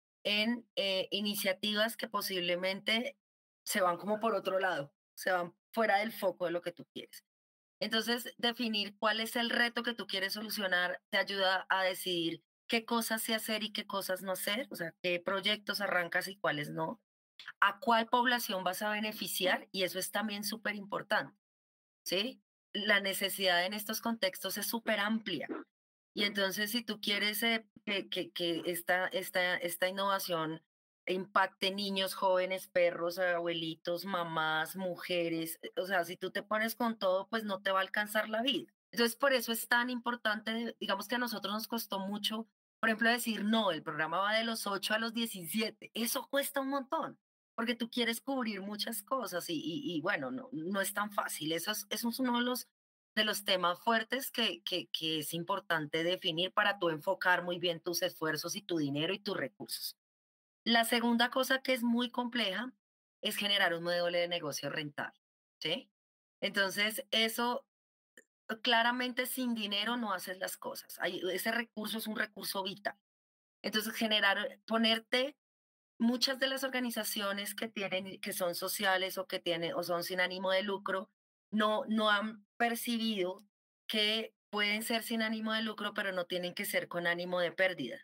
Speaker 4: en eh, iniciativas que posiblemente se van como por otro lado, se van fuera del foco de lo que tú quieres. Entonces, definir cuál es el reto que tú quieres solucionar te ayuda a decidir qué cosas sí hacer y qué cosas no hacer, o sea, qué proyectos arrancas y cuáles no, a cuál población vas a beneficiar, y eso es también súper importante, ¿sí? La necesidad en estos contextos es súper amplia. Y entonces, si tú quieres eh, que, que, que esta, esta, esta innovación impacte niños, jóvenes, perros, abuelitos, mamás, mujeres, eh, o sea, si tú te pones con todo, pues no te va a alcanzar la vida. Entonces, por eso es tan importante, digamos que a nosotros nos costó mucho, por ejemplo, decir, no, el programa va de los ocho a los diecisiete. Eso cuesta un montón, porque tú quieres cubrir muchas cosas y, y, y bueno, no, no es tan fácil. Eso es, eso es uno de los de los temas fuertes que, que, que es importante definir para tú enfocar muy bien tus esfuerzos y tu dinero y tus recursos. La segunda cosa que es muy compleja es generar un modelo de negocio rentable, ¿sí? Entonces, eso claramente sin dinero no haces las cosas. Hay- ese recurso es un recurso vital. Entonces, generar, ponerte muchas de las organizaciones que tienen, que son sociales o que tienen o son sin ánimo de lucro, no, no han percibido que pueden ser sin ánimo de lucro, pero no tienen que ser con ánimo de pérdida.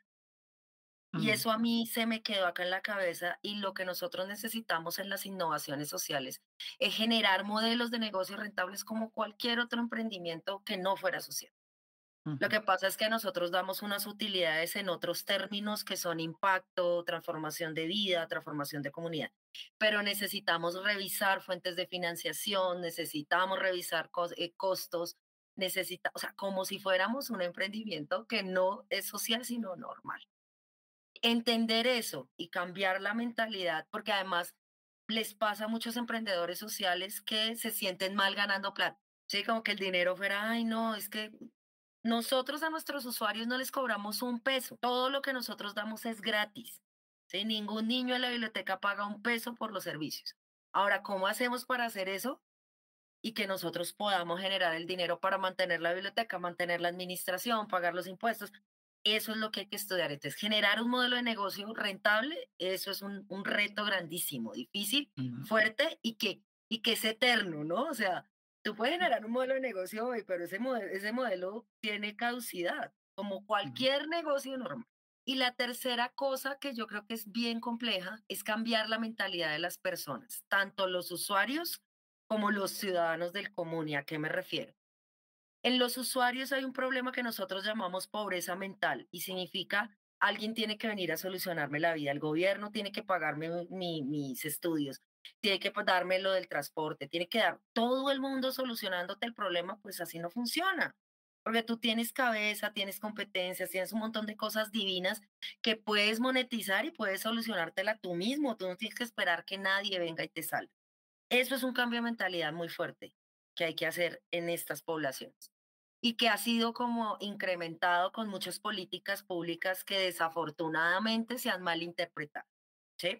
Speaker 4: Y
Speaker 3: Mm,
Speaker 4: eso a mí se me quedó acá en la cabeza y lo que nosotros necesitamos en las innovaciones sociales es generar modelos de negocio rentables como cualquier otro emprendimiento que no fuera social. Lo
Speaker 3: ujú,
Speaker 4: que pasa es que nosotros damos unas utilidades en otros términos que son impacto, transformación de vida, transformación de comunidad, pero necesitamos revisar fuentes de financiación, necesitamos revisar cos- eh, costos, necesita, o sea, como si fuéramos un emprendimiento que no es social, sino normal. Entender eso y cambiar la mentalidad, porque además les pasa a muchos emprendedores sociales que se sienten mal ganando plata. Sí, como que el dinero fuera, ay, no, es que nosotros a nuestros usuarios no les cobramos un peso. Todo lo que nosotros damos es gratis. ¿Sí? Ningún niño en la biblioteca paga un peso por los servicios. Ahora, ¿cómo hacemos para hacer eso? Y que nosotros podamos generar el dinero para mantener la biblioteca, mantener la administración, pagar los impuestos. Eso es lo que hay que estudiar. Entonces, generar un modelo de negocio rentable, eso es un, un reto grandísimo, difícil,
Speaker 3: ujú,
Speaker 4: fuerte y que, y que es eterno, ¿no? O sea, tú puedes generar un modelo de negocio hoy, pero ese modelo, ese modelo tiene caducidad, como
Speaker 3: ujú.
Speaker 4: cualquier negocio normal. Y la tercera cosa que yo creo que es bien compleja es cambiar la mentalidad de las personas, tanto los usuarios como los ciudadanos del común. ¿Y a qué me refiero? En los usuarios hay un problema que nosotros llamamos pobreza mental y significa alguien tiene que venir a solucionarme la vida, el gobierno tiene que pagarme mi- mis estudios, tiene que pa- darme lo del transporte, tiene que dar todo el mundo solucionándote el problema, pues así no funciona. Porque tú tienes cabeza, tienes competencias, tienes un montón de cosas divinas que puedes monetizar y puedes solucionártela tú mismo. Tú no tienes que esperar que nadie venga y te salve. Eso es un cambio de mentalidad muy fuerte que hay que hacer en estas poblaciones y que ha sido como incrementado con muchas políticas públicas que desafortunadamente se han malinterpretado, ¿sí?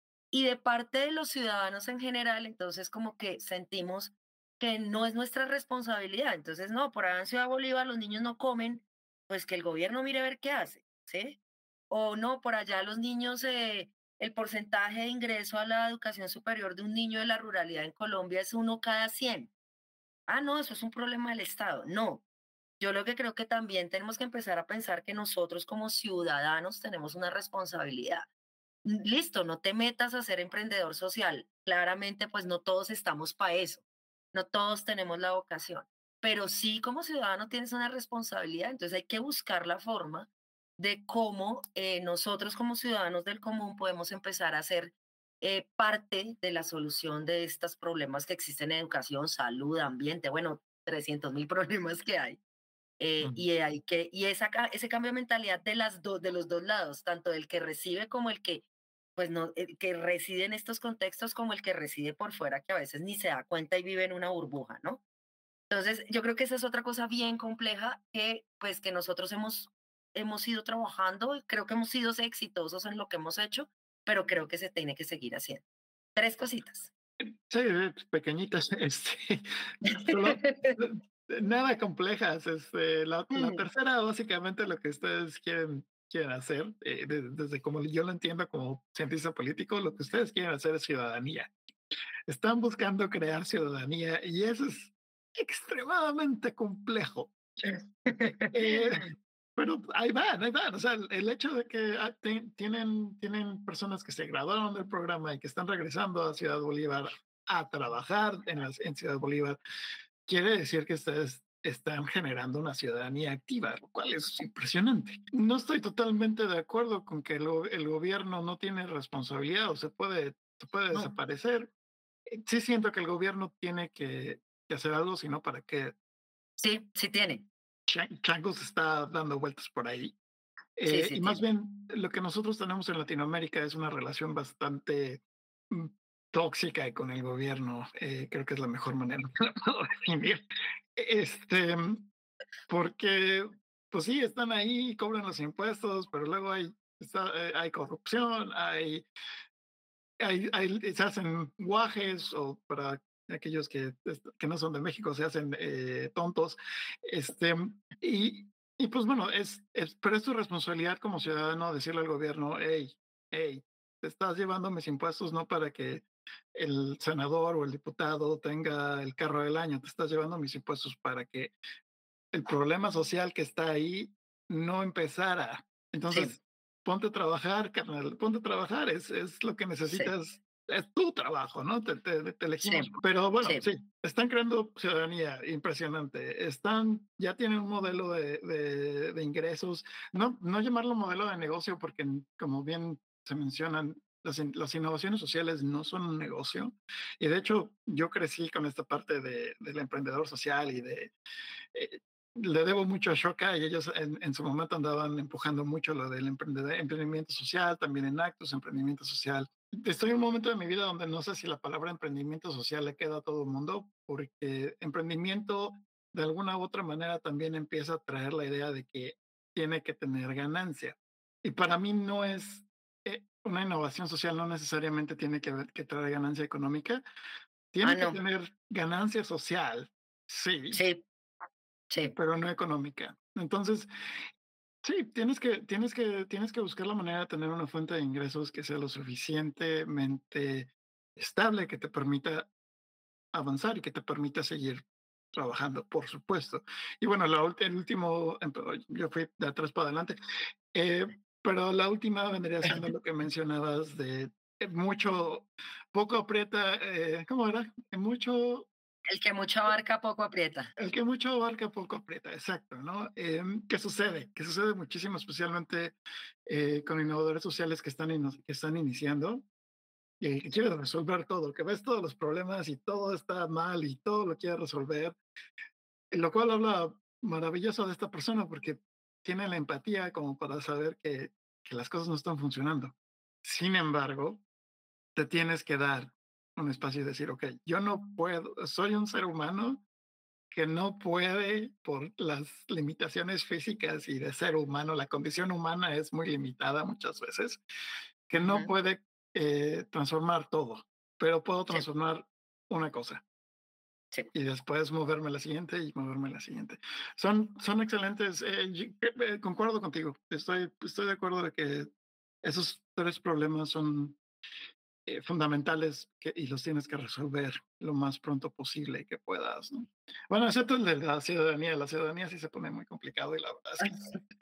Speaker 4: Y de parte de los ciudadanos en general, entonces como que sentimos que no es nuestra responsabilidad. Entonces, no, por allá en Ciudad Bolívar los niños no comen, pues que el gobierno mire a ver qué hace, ¿sí? O no, por allá los niños, eh, el porcentaje de ingreso a la educación superior de un niño de la ruralidad en Colombia es uno cada cien. Ah, no, eso es un problema del Estado. No, yo lo que creo que también tenemos que empezar a pensar que nosotros como ciudadanos tenemos una responsabilidad. Mm, listo, no te metas a ser emprendedor social. Claramente, pues no todos estamos para eso. No todos tenemos la vocación. Pero sí como ciudadano tienes una responsabilidad. Entonces hay que buscar la forma de cómo eh, nosotros como ciudadanos del común podemos empezar a ser eh, parte de la solución de estos problemas que existen en educación, salud, ambiente, bueno, trescientos mil problemas que hay. Eh,
Speaker 3: Mm.
Speaker 4: y hay que, y esa, ca- ese cambio de mentalidad de las dos, de los dos lados, tanto del que recibe como el que, pues no, el que reside en estos contextos como el que reside por fuera, que a veces ni se da cuenta y vive en una burbuja, ¿no? Entonces, yo creo que esa es otra cosa bien compleja que, pues, que nosotros hemos, hemos ido trabajando y creo que hemos sido exitosos en lo que hemos hecho, pero creo que se tiene que seguir haciendo. Tres cositas.
Speaker 3: Sí, eh, pequeñitas, este, solo eh, nada complejas. Este, la, la
Speaker 4: Mm,
Speaker 3: tercera, básicamente, lo que ustedes quieren, quieren hacer, eh, de- desde como yo lo entiendo como cientista político, lo que ustedes quieren hacer es ciudadanía. Están buscando crear ciudadanía y eso es extremadamente complejo. Eh, pero ahí van, ahí van. O sea, el, el hecho de que ah, te- tienen, tienen personas que se graduaron del programa y que están regresando a Ciudad Bolívar a trabajar en, las, en Ciudad Bolívar, quiere decir que ustedes están generando una ciudadanía activa, lo cual es impresionante. No estoy totalmente de acuerdo con que el, go- el gobierno no tiene responsabilidad o se puede, se puede
Speaker 4: no,
Speaker 3: desaparecer. Eh, Sí siento que el gobierno tiene que, que hacer algo, sino para que
Speaker 4: sí, sí tiene.
Speaker 3: Cha- Changos está dando vueltas por ahí.
Speaker 4: Sí,
Speaker 3: Eh,
Speaker 4: sí
Speaker 3: y más
Speaker 4: tiene.
Speaker 3: bien, lo que nosotros tenemos en Latinoamérica es una relación bastante mm, tóxica con el gobierno. Eh, creo que es la mejor manera que la puedo definir. Este, porque, pues sí, están ahí, cobran los impuestos, pero luego hay, está, eh, hay corrupción, hay, hay, hay- se hacen guajes o para aquellos que, que no son de México se hacen eh, tontos. Este, y, y pues bueno, es, es, pero es tu responsabilidad como ciudadano decirle al gobierno, hey, hey, te estás llevando mis impuestos no para que el senador o el diputado tenga el carro del año, te estás llevando mis impuestos para que el problema social que está ahí no empezara.
Speaker 4: Sí,
Speaker 3: Entonces, ponte a trabajar, carnal, ponte a trabajar, es, es lo que
Speaker 4: sí,
Speaker 3: necesitas, es tu trabajo, ¿no? Te, te, te elegimos.
Speaker 4: sí,
Speaker 3: Pero bueno,
Speaker 4: sí,
Speaker 3: sí, están creando ciudadanía impresionante, están, ya tienen un modelo de, de, de ingresos, no, no llamarlo modelo de negocio porque como bien se mencionan, las, in- las innovaciones sociales no son un negocio. Y de hecho, yo crecí con esta parte de, del emprendedor social y de eh, le debo mucho a Shoka y ellos en, en, su momento andaban empujando mucho lo del emprendimiento social, también en Actos, emprendimiento social. Estoy en un momento de mi vida donde no sé si la palabra emprendimiento social le queda a todo el mundo, porque emprendimiento de alguna u otra manera también empieza a traer la idea de que tiene que tener ganancia. Y para mí no es eh, una innovación social, no necesariamente tiene que, ver, que traer ganancia económica,
Speaker 4: ah,
Speaker 3: tiene que
Speaker 4: no,
Speaker 3: tener ganancia social, sí,
Speaker 4: sí, sí,
Speaker 3: pero no económica. Entonces, sí, tienes que, tienes que, tienes que buscar la manera de tener una fuente de ingresos que sea lo suficientemente estable, que te permita avanzar y que te permita seguir trabajando, por supuesto. Y bueno, la, ult- el último, em, yo fui de atrás para adelante, eh, pero la última vendría siendo lo que mencionabas de eh, mucho, poco aprieta, eh, ¿cómo era? Mucho
Speaker 4: el que mucho abarca poco aprieta.
Speaker 3: el que mucho abarca poco aprieta, exacto, ¿no? Em, ¿qué sucede? Que sucede muchísimo, especialmente eh, con innovadores sociales que están, ino- que están iniciando y que quieren resolver todo, que ves todos los problemas y todo está mal y todo lo quiere resolver, lo cual habla maravilloso de esta persona porque tiene la empatía como para saber que, que las cosas no están funcionando. Sin embargo, te tienes que dar un espacio y decir, ok, yo no puedo, soy un ser humano que no puede por las limitaciones físicas y de ser humano, la condición humana es muy limitada muchas veces, que no
Speaker 4: Ujú,
Speaker 3: puede eh, transformar todo, pero puedo
Speaker 4: sí,
Speaker 3: transformar una cosa
Speaker 4: sí.
Speaker 3: y después moverme a la siguiente y moverme a la siguiente. Son, son excelentes, eh, y- eh, eh, concuerdo contigo, estoy, estoy de acuerdo de que esos tres problemas son eh, fundamentales que, y los tienes que resolver lo más pronto posible que puedas, ¿no? Bueno, excepto el de la ciudadanía, la ciudadanía sí se pone muy complicado y la verdad es que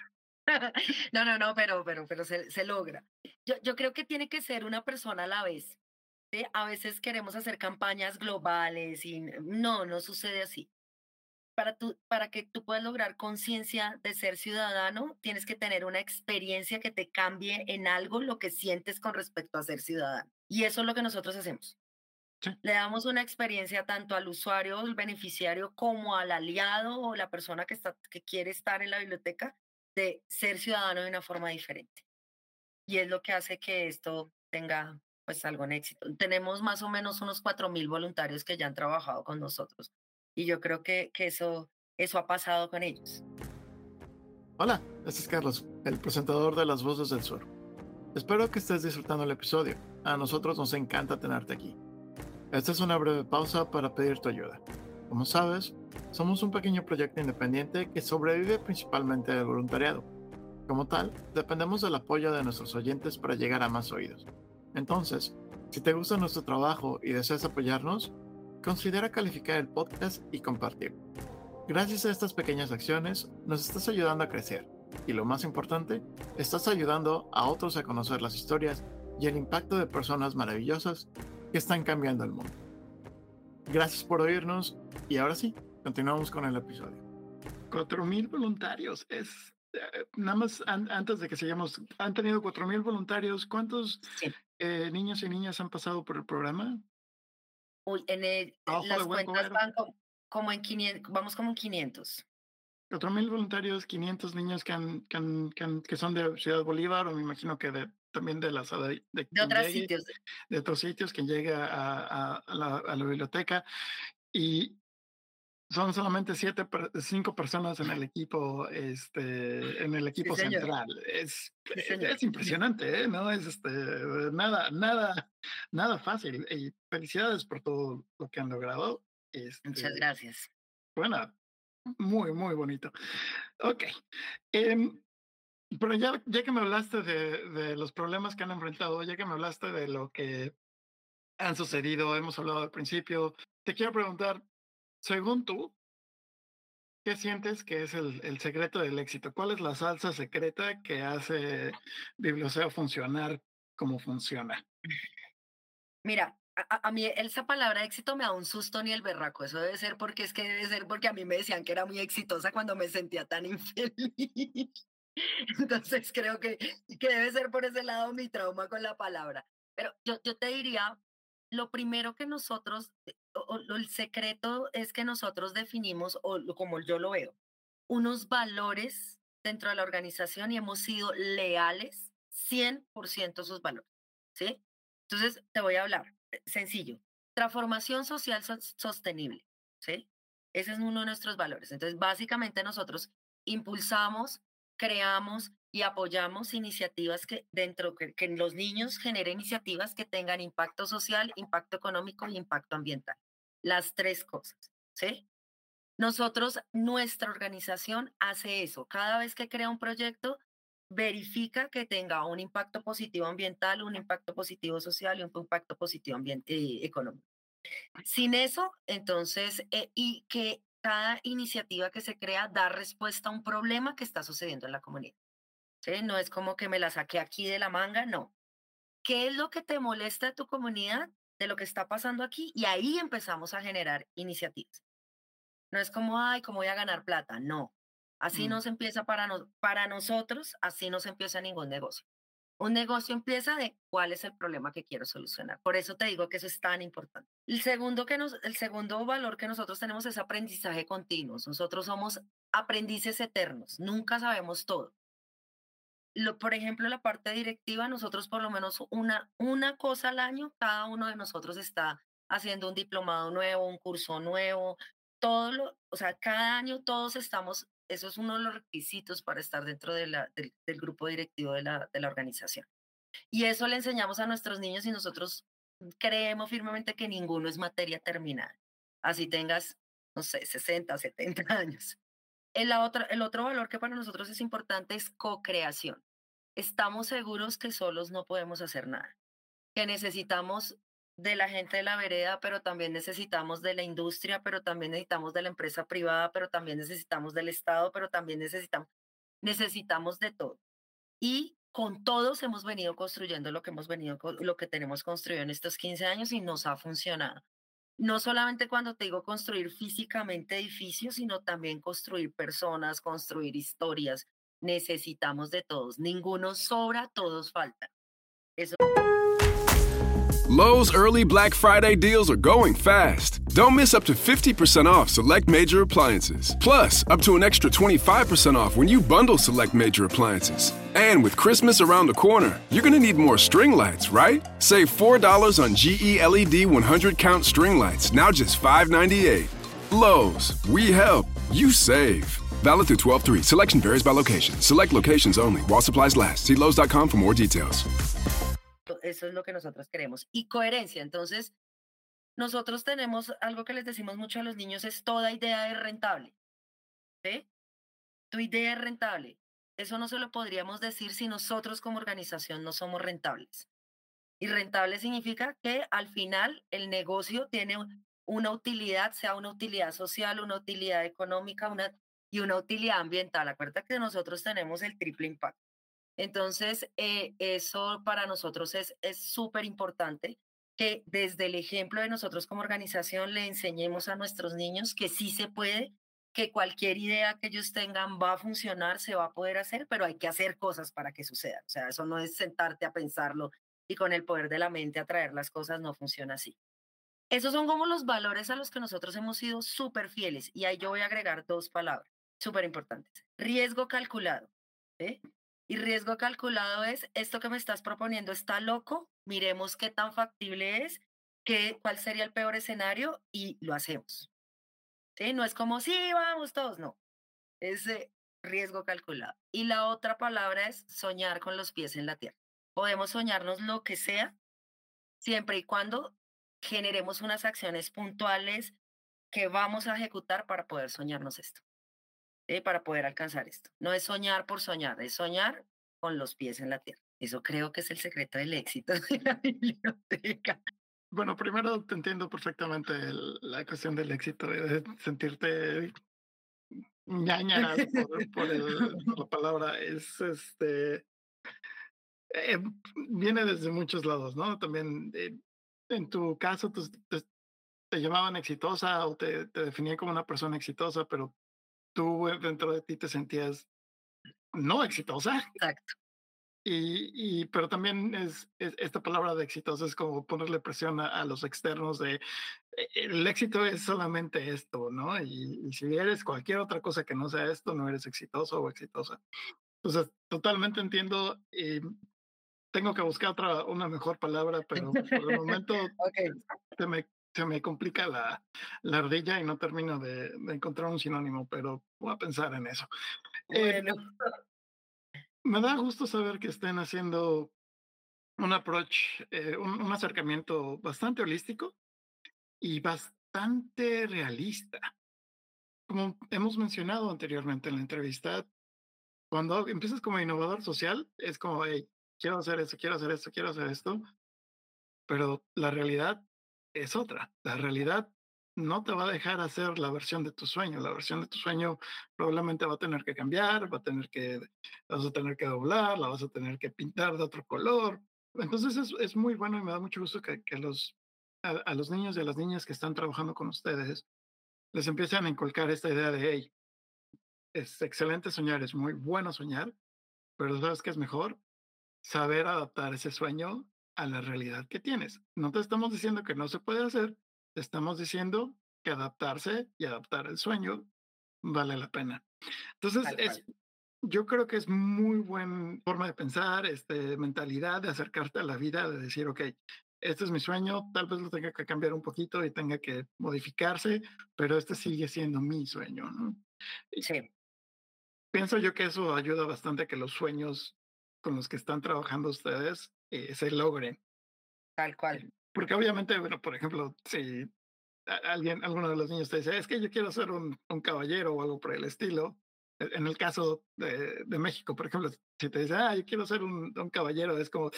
Speaker 4: No, no, no, pero, pero, pero se, se logra. Yo, yo creo que tiene que ser una persona a la vez. ¿Sí? A veces queremos hacer campañas globales y n- no, no sucede así. Para, tú, para que tú puedas lograr conciencia de ser ciudadano, tienes que tener una experiencia que te cambie en algo lo que sientes con respecto a ser ciudadano. Y eso es lo que nosotros hacemos.
Speaker 3: sí,
Speaker 4: Le damos una experiencia tanto al usuario, el beneficiario, como al aliado o la persona que, está, que quiere estar en la biblioteca de ser ciudadano de una forma diferente. Y es lo que hace que esto tenga pues algo en éxito. Tenemos más o menos unos cuatro mil voluntarios que ya han trabajado con nosotros y yo creo que, que eso, eso ha pasado con ellos.
Speaker 3: hola, este es Carlos, el presentador de Las Voces del Sur. Espero que estés disfrutando el episodio. A nosotros nos encanta tenerte aquí. Esta es una breve pausa para pedir tu ayuda. Como sabes, somos un pequeño proyecto independiente que sobrevive principalmente del voluntariado. Como tal, dependemos del apoyo de nuestros oyentes para llegar a más oídos. Entonces, si te gusta nuestro trabajo y deseas apoyarnos, considera calificar el podcast y compartirlo. Gracias a estas pequeñas acciones, nos estás ayudando a crecer. Y lo más importante, estás ayudando a otros a conocer las historias y el impacto de personas maravillosas que están cambiando el mundo. Gracias por oírnos y ahora sí, continuamos con el episodio. Cuatro mil voluntarios, es eh, nada más an- antes de que sigamos, han tenido cuatro mil voluntarios. ¿Cuántos
Speaker 4: Sí.
Speaker 3: eh, niños y niñas han pasado por el programa?
Speaker 4: Uy, en el-
Speaker 3: A ojo de
Speaker 4: las
Speaker 3: buen
Speaker 4: cuentas
Speaker 3: cubero.
Speaker 4: van co- como, en quinientos, vamos como en quinientos.
Speaker 3: Cuatro mil voluntarios, quinientos niños que, han, que, han- que han- que son de Ciudad Bolívar, o me imagino que de, también de las de, de
Speaker 4: De
Speaker 3: quien
Speaker 4: otros
Speaker 3: llegue,
Speaker 4: sitios.
Speaker 3: de otros sitios, quien llegue a, a- a la, a la biblioteca. Y son solamente siete, per- cinco personas en el equipo, este, en el
Speaker 4: Sí,
Speaker 3: equipo
Speaker 4: señor.
Speaker 3: central. Es,
Speaker 4: Sí,
Speaker 3: es,
Speaker 4: señor.
Speaker 3: es impresionante, ¿eh? No es este, nada, nada, nada fácil. Y felicidades por todo lo que han logrado.
Speaker 4: Muchas
Speaker 3: Este,
Speaker 4: gracias.
Speaker 3: bueno, muy, muy bonito. Ok. em, pero ya, ya que me hablaste de, de los problemas que han enfrentado, ya que me hablaste de lo que han sucedido, hemos hablado al principio, te quiero preguntar, según tú, ¿qué sientes que es el, el secreto del éxito? ¿Cuál es la salsa secreta que hace Biblioseo funcionar como funciona?
Speaker 4: Mira, a, a- a mí esa palabra éxito me da un susto ni el berraco. Eso debe ser porque es que debe ser porque a mí me decían que era muy exitosa cuando me sentía tan infeliz. Entonces creo que, que debe ser por ese lado mi trauma con la palabra. Pero yo, yo te diría, lo primero que nosotros, eh, o, o lo- el secreto es que nosotros definimos, o lo- como yo lo veo, unos valores dentro de la organización y hemos sido leales cien por ciento a sus valores, ¿sí? Entonces, te voy a hablar, eh, sencillo, transformación social sos- sostenible, ¿sí? Ese es uno de nuestros valores. Entonces, básicamente nosotros impulsamos, creamos y apoyamos iniciativas que dentro, que, que los niños generen iniciativas que tengan impacto social, impacto económico y impacto ambiental. Las tres cosas, ¿sí? Nosotros, nuestra organización hace eso. Cada vez que crea un proyecto, verifica que tenga un impacto positivo ambiental, un impacto positivo social y un impacto positivo ambien- eh, económico. Sin eso, entonces, eh, y que cada iniciativa que se crea da respuesta a un problema que está sucediendo en la comunidad. ¿Sí? No es como que me la saqué aquí de la manga, no. ¿Qué es lo que te molesta de tu comunidad, de lo que está pasando aquí? Y ahí empezamos a generar iniciativas. No es como, ay, ¿cómo voy a ganar plata? No. Así
Speaker 3: Mm,
Speaker 4: no se empieza para, nos- para nosotros, así no se empieza ningún negocio. Un negocio empieza de cuál es el problema que quiero solucionar. Por eso te digo que eso es tan importante. El segundo, que nos, el segundo valor que nosotros tenemos es aprendizaje continuo. Nosotros somos aprendices eternos, nunca sabemos todo. Lo, por ejemplo, la parte directiva, nosotros por lo menos una, una cosa al año, cada uno de nosotros está haciendo un diplomado nuevo, un curso nuevo, todo lo, o sea, cada año todos estamos, eso es uno de los requisitos para estar dentro de la, del, del grupo directivo de la, de la organización. Y eso le enseñamos a nuestros niños y nosotros creemos firmemente que ninguno es materia terminada. Así tengas, no sé, sesenta, setenta años. El, la otra, el otro valor que para nosotros es importante es co-creación. Estamos seguros que solos no podemos hacer nada, que necesitamos de la gente de la vereda, pero también necesitamos de la industria, pero también necesitamos de la empresa privada, pero también necesitamos del Estado, pero también necesitamos, necesitamos de todo. Y con todos hemos venido construyendo lo que hemos venido, co- lo que tenemos construido en estos quince años y nos ha funcionado. No solamente cuando te digo construir físicamente edificios, sino también construir personas, construir historias. Necesitamos de todos. Ninguno sobra, todos faltan. Eso.
Speaker 5: Lowe's early Black Friday deals are going fast. Don't miss up to fifty percent off select major appliances. Plus, up to an extra twenty-five percent off when you bundle select major appliances. And with Christmas around the corner, you're going to need more string lights, right? Save four dollars on G E L E D one hundred count string lights, now just five ninety-eight. Lowe's, we help, you save. Valid through twelve three. Selection varies by location. Select locations only. While supplies last. See Lowe's dot com for more details.
Speaker 4: Eso es lo que nosotros queremos. Y coherencia. Entonces, nosotros tenemos algo que les decimos mucho a los niños, es toda idea es rentable. ¿Sí? Tu idea es rentable. Eso no se lo podríamos decir si nosotros como organización no somos rentables. Y rentable significa que al final el negocio tiene un- una utilidad, sea una utilidad social, una utilidad económica una, y una utilidad ambiental. Acuérdate que nosotros tenemos el triple impacto. Entonces, eh, eso para nosotros es es súper importante que desde el ejemplo de nosotros como organización le enseñemos a nuestros niños que sí se puede, que cualquier idea que ellos tengan va a funcionar, se va a poder hacer, pero hay que hacer cosas para que suceda. O sea, eso no es sentarte a pensarlo y con el poder de la mente atraer las cosas, no funciona así. Esos son como los valores a los que nosotros hemos sido súper fieles. Y ahí yo voy a agregar dos palabras súper importantes. Riesgo calculado. ¿Sí? Y riesgo calculado es, esto que me estás proponiendo está loco, miremos qué tan factible es, qué, cuál sería el peor escenario y lo hacemos. ¿sí? No es como, sí, vamos todos, no. Es eh, riesgo calculado. Y la otra palabra es soñar con los pies en la tierra. Podemos soñarnos lo que sea, siempre y cuando generemos unas acciones puntuales que vamos a ejecutar para poder soñarnos esto, ¿sí? Para poder alcanzar esto. No es soñar por soñar, es soñar con los pies en la tierra. Eso creo que es el secreto del éxito de la biblioteca.
Speaker 3: Bueno, primero te entiendo perfectamente el- la cuestión del éxito, de sentirte ñañaras por, por, el, por la palabra. Es este. Eh, Viene desde muchos lados, ¿no? También eh, en tu caso pues, te, te llamaban exitosa o te, te definían como una persona exitosa, pero tú eh, dentro de ti te sentías no exitosa.
Speaker 4: Exacto.
Speaker 3: Y, y pero también es, es- esta palabra de exitosa es como ponerle presión a, a los externos de eh, el éxito es solamente esto, ¿no? Y, y si eres cualquier otra cosa que no sea esto, no eres exitoso o exitosa. Entonces, totalmente entiendo. Y tengo que buscar otra, una mejor palabra, pero por el momento
Speaker 4: Ok,
Speaker 3: se me, se me complica la, la ardilla y no termino de, de encontrar un sinónimo, pero voy a pensar en eso. Eh,
Speaker 4: bueno,
Speaker 3: Me da gusto saber que estén haciendo un approach, eh, un, un acercamiento bastante holístico y bastante realista. Como hemos mencionado anteriormente en la entrevista, cuando empiezas como innovador social, es como, hey, quiero hacer esto, quiero hacer esto, quiero hacer esto, pero la realidad es otra. La realidad no te va a dejar hacer la versión de tu sueño. La versión de tu sueño probablemente va a tener que cambiar, va a tener que, la vas a tener que doblar, la vas a tener que pintar de otro color. Entonces es, es muy bueno y me da mucho gusto que, que los, a, a los niños y a las niñas que están trabajando con ustedes les empiecen a inculcar esta idea de, hey, es excelente soñar, es muy bueno soñar, pero ¿sabes qué es mejor? Saber adaptar ese sueño a la realidad que tienes. No te estamos diciendo que no se puede hacer, te estamos diciendo que adaptarse y adaptar el sueño vale la pena. Entonces,
Speaker 4: tal
Speaker 3: es,
Speaker 4: cual.
Speaker 3: yo creo que es muy buena forma de pensar, este, mentalidad de acercarte a la vida, de decir, ok, este es mi sueño, tal vez lo tenga que cambiar un poquito y tenga que modificarse, pero este sigue siendo mi sueño, ¿no? Y
Speaker 4: Sí,
Speaker 3: pienso yo que eso ayuda bastante a que los sueños con los que están trabajando ustedes eh, se logren.
Speaker 4: tal cual.
Speaker 3: Eh, Porque obviamente, bueno, por ejemplo, si a- alguien, alguno de los niños te dice, es que yo quiero ser un, un caballero o algo por el estilo, e- en el caso de, de México, por ejemplo, si te dice, ah, yo quiero ser un, un caballero, es como,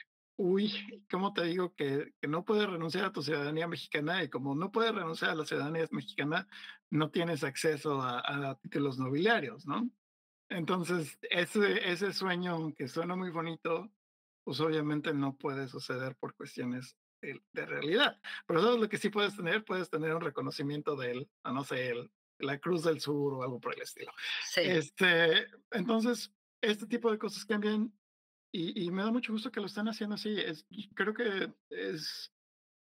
Speaker 3: uy, ¿cómo te digo que, que no puedes renunciar a tu ciudadanía mexicana? Y como no puedes renunciar a la ciudadanía mexicana, no tienes acceso a, a títulos nobiliarios, ¿no? Entonces, ese, ese sueño, aunque suena muy bonito, pues obviamente no puede suceder por cuestiones de, de realidad. Pero ¿sabes lo que sí puedes tener? Puedes tener un reconocimiento del, a no sé, el- la Cruz del Sur o algo por el estilo.
Speaker 4: Sí,
Speaker 3: Este, entonces, este tipo de cosas cambian y, y me da mucho gusto que lo están haciendo así. Es, creo que es,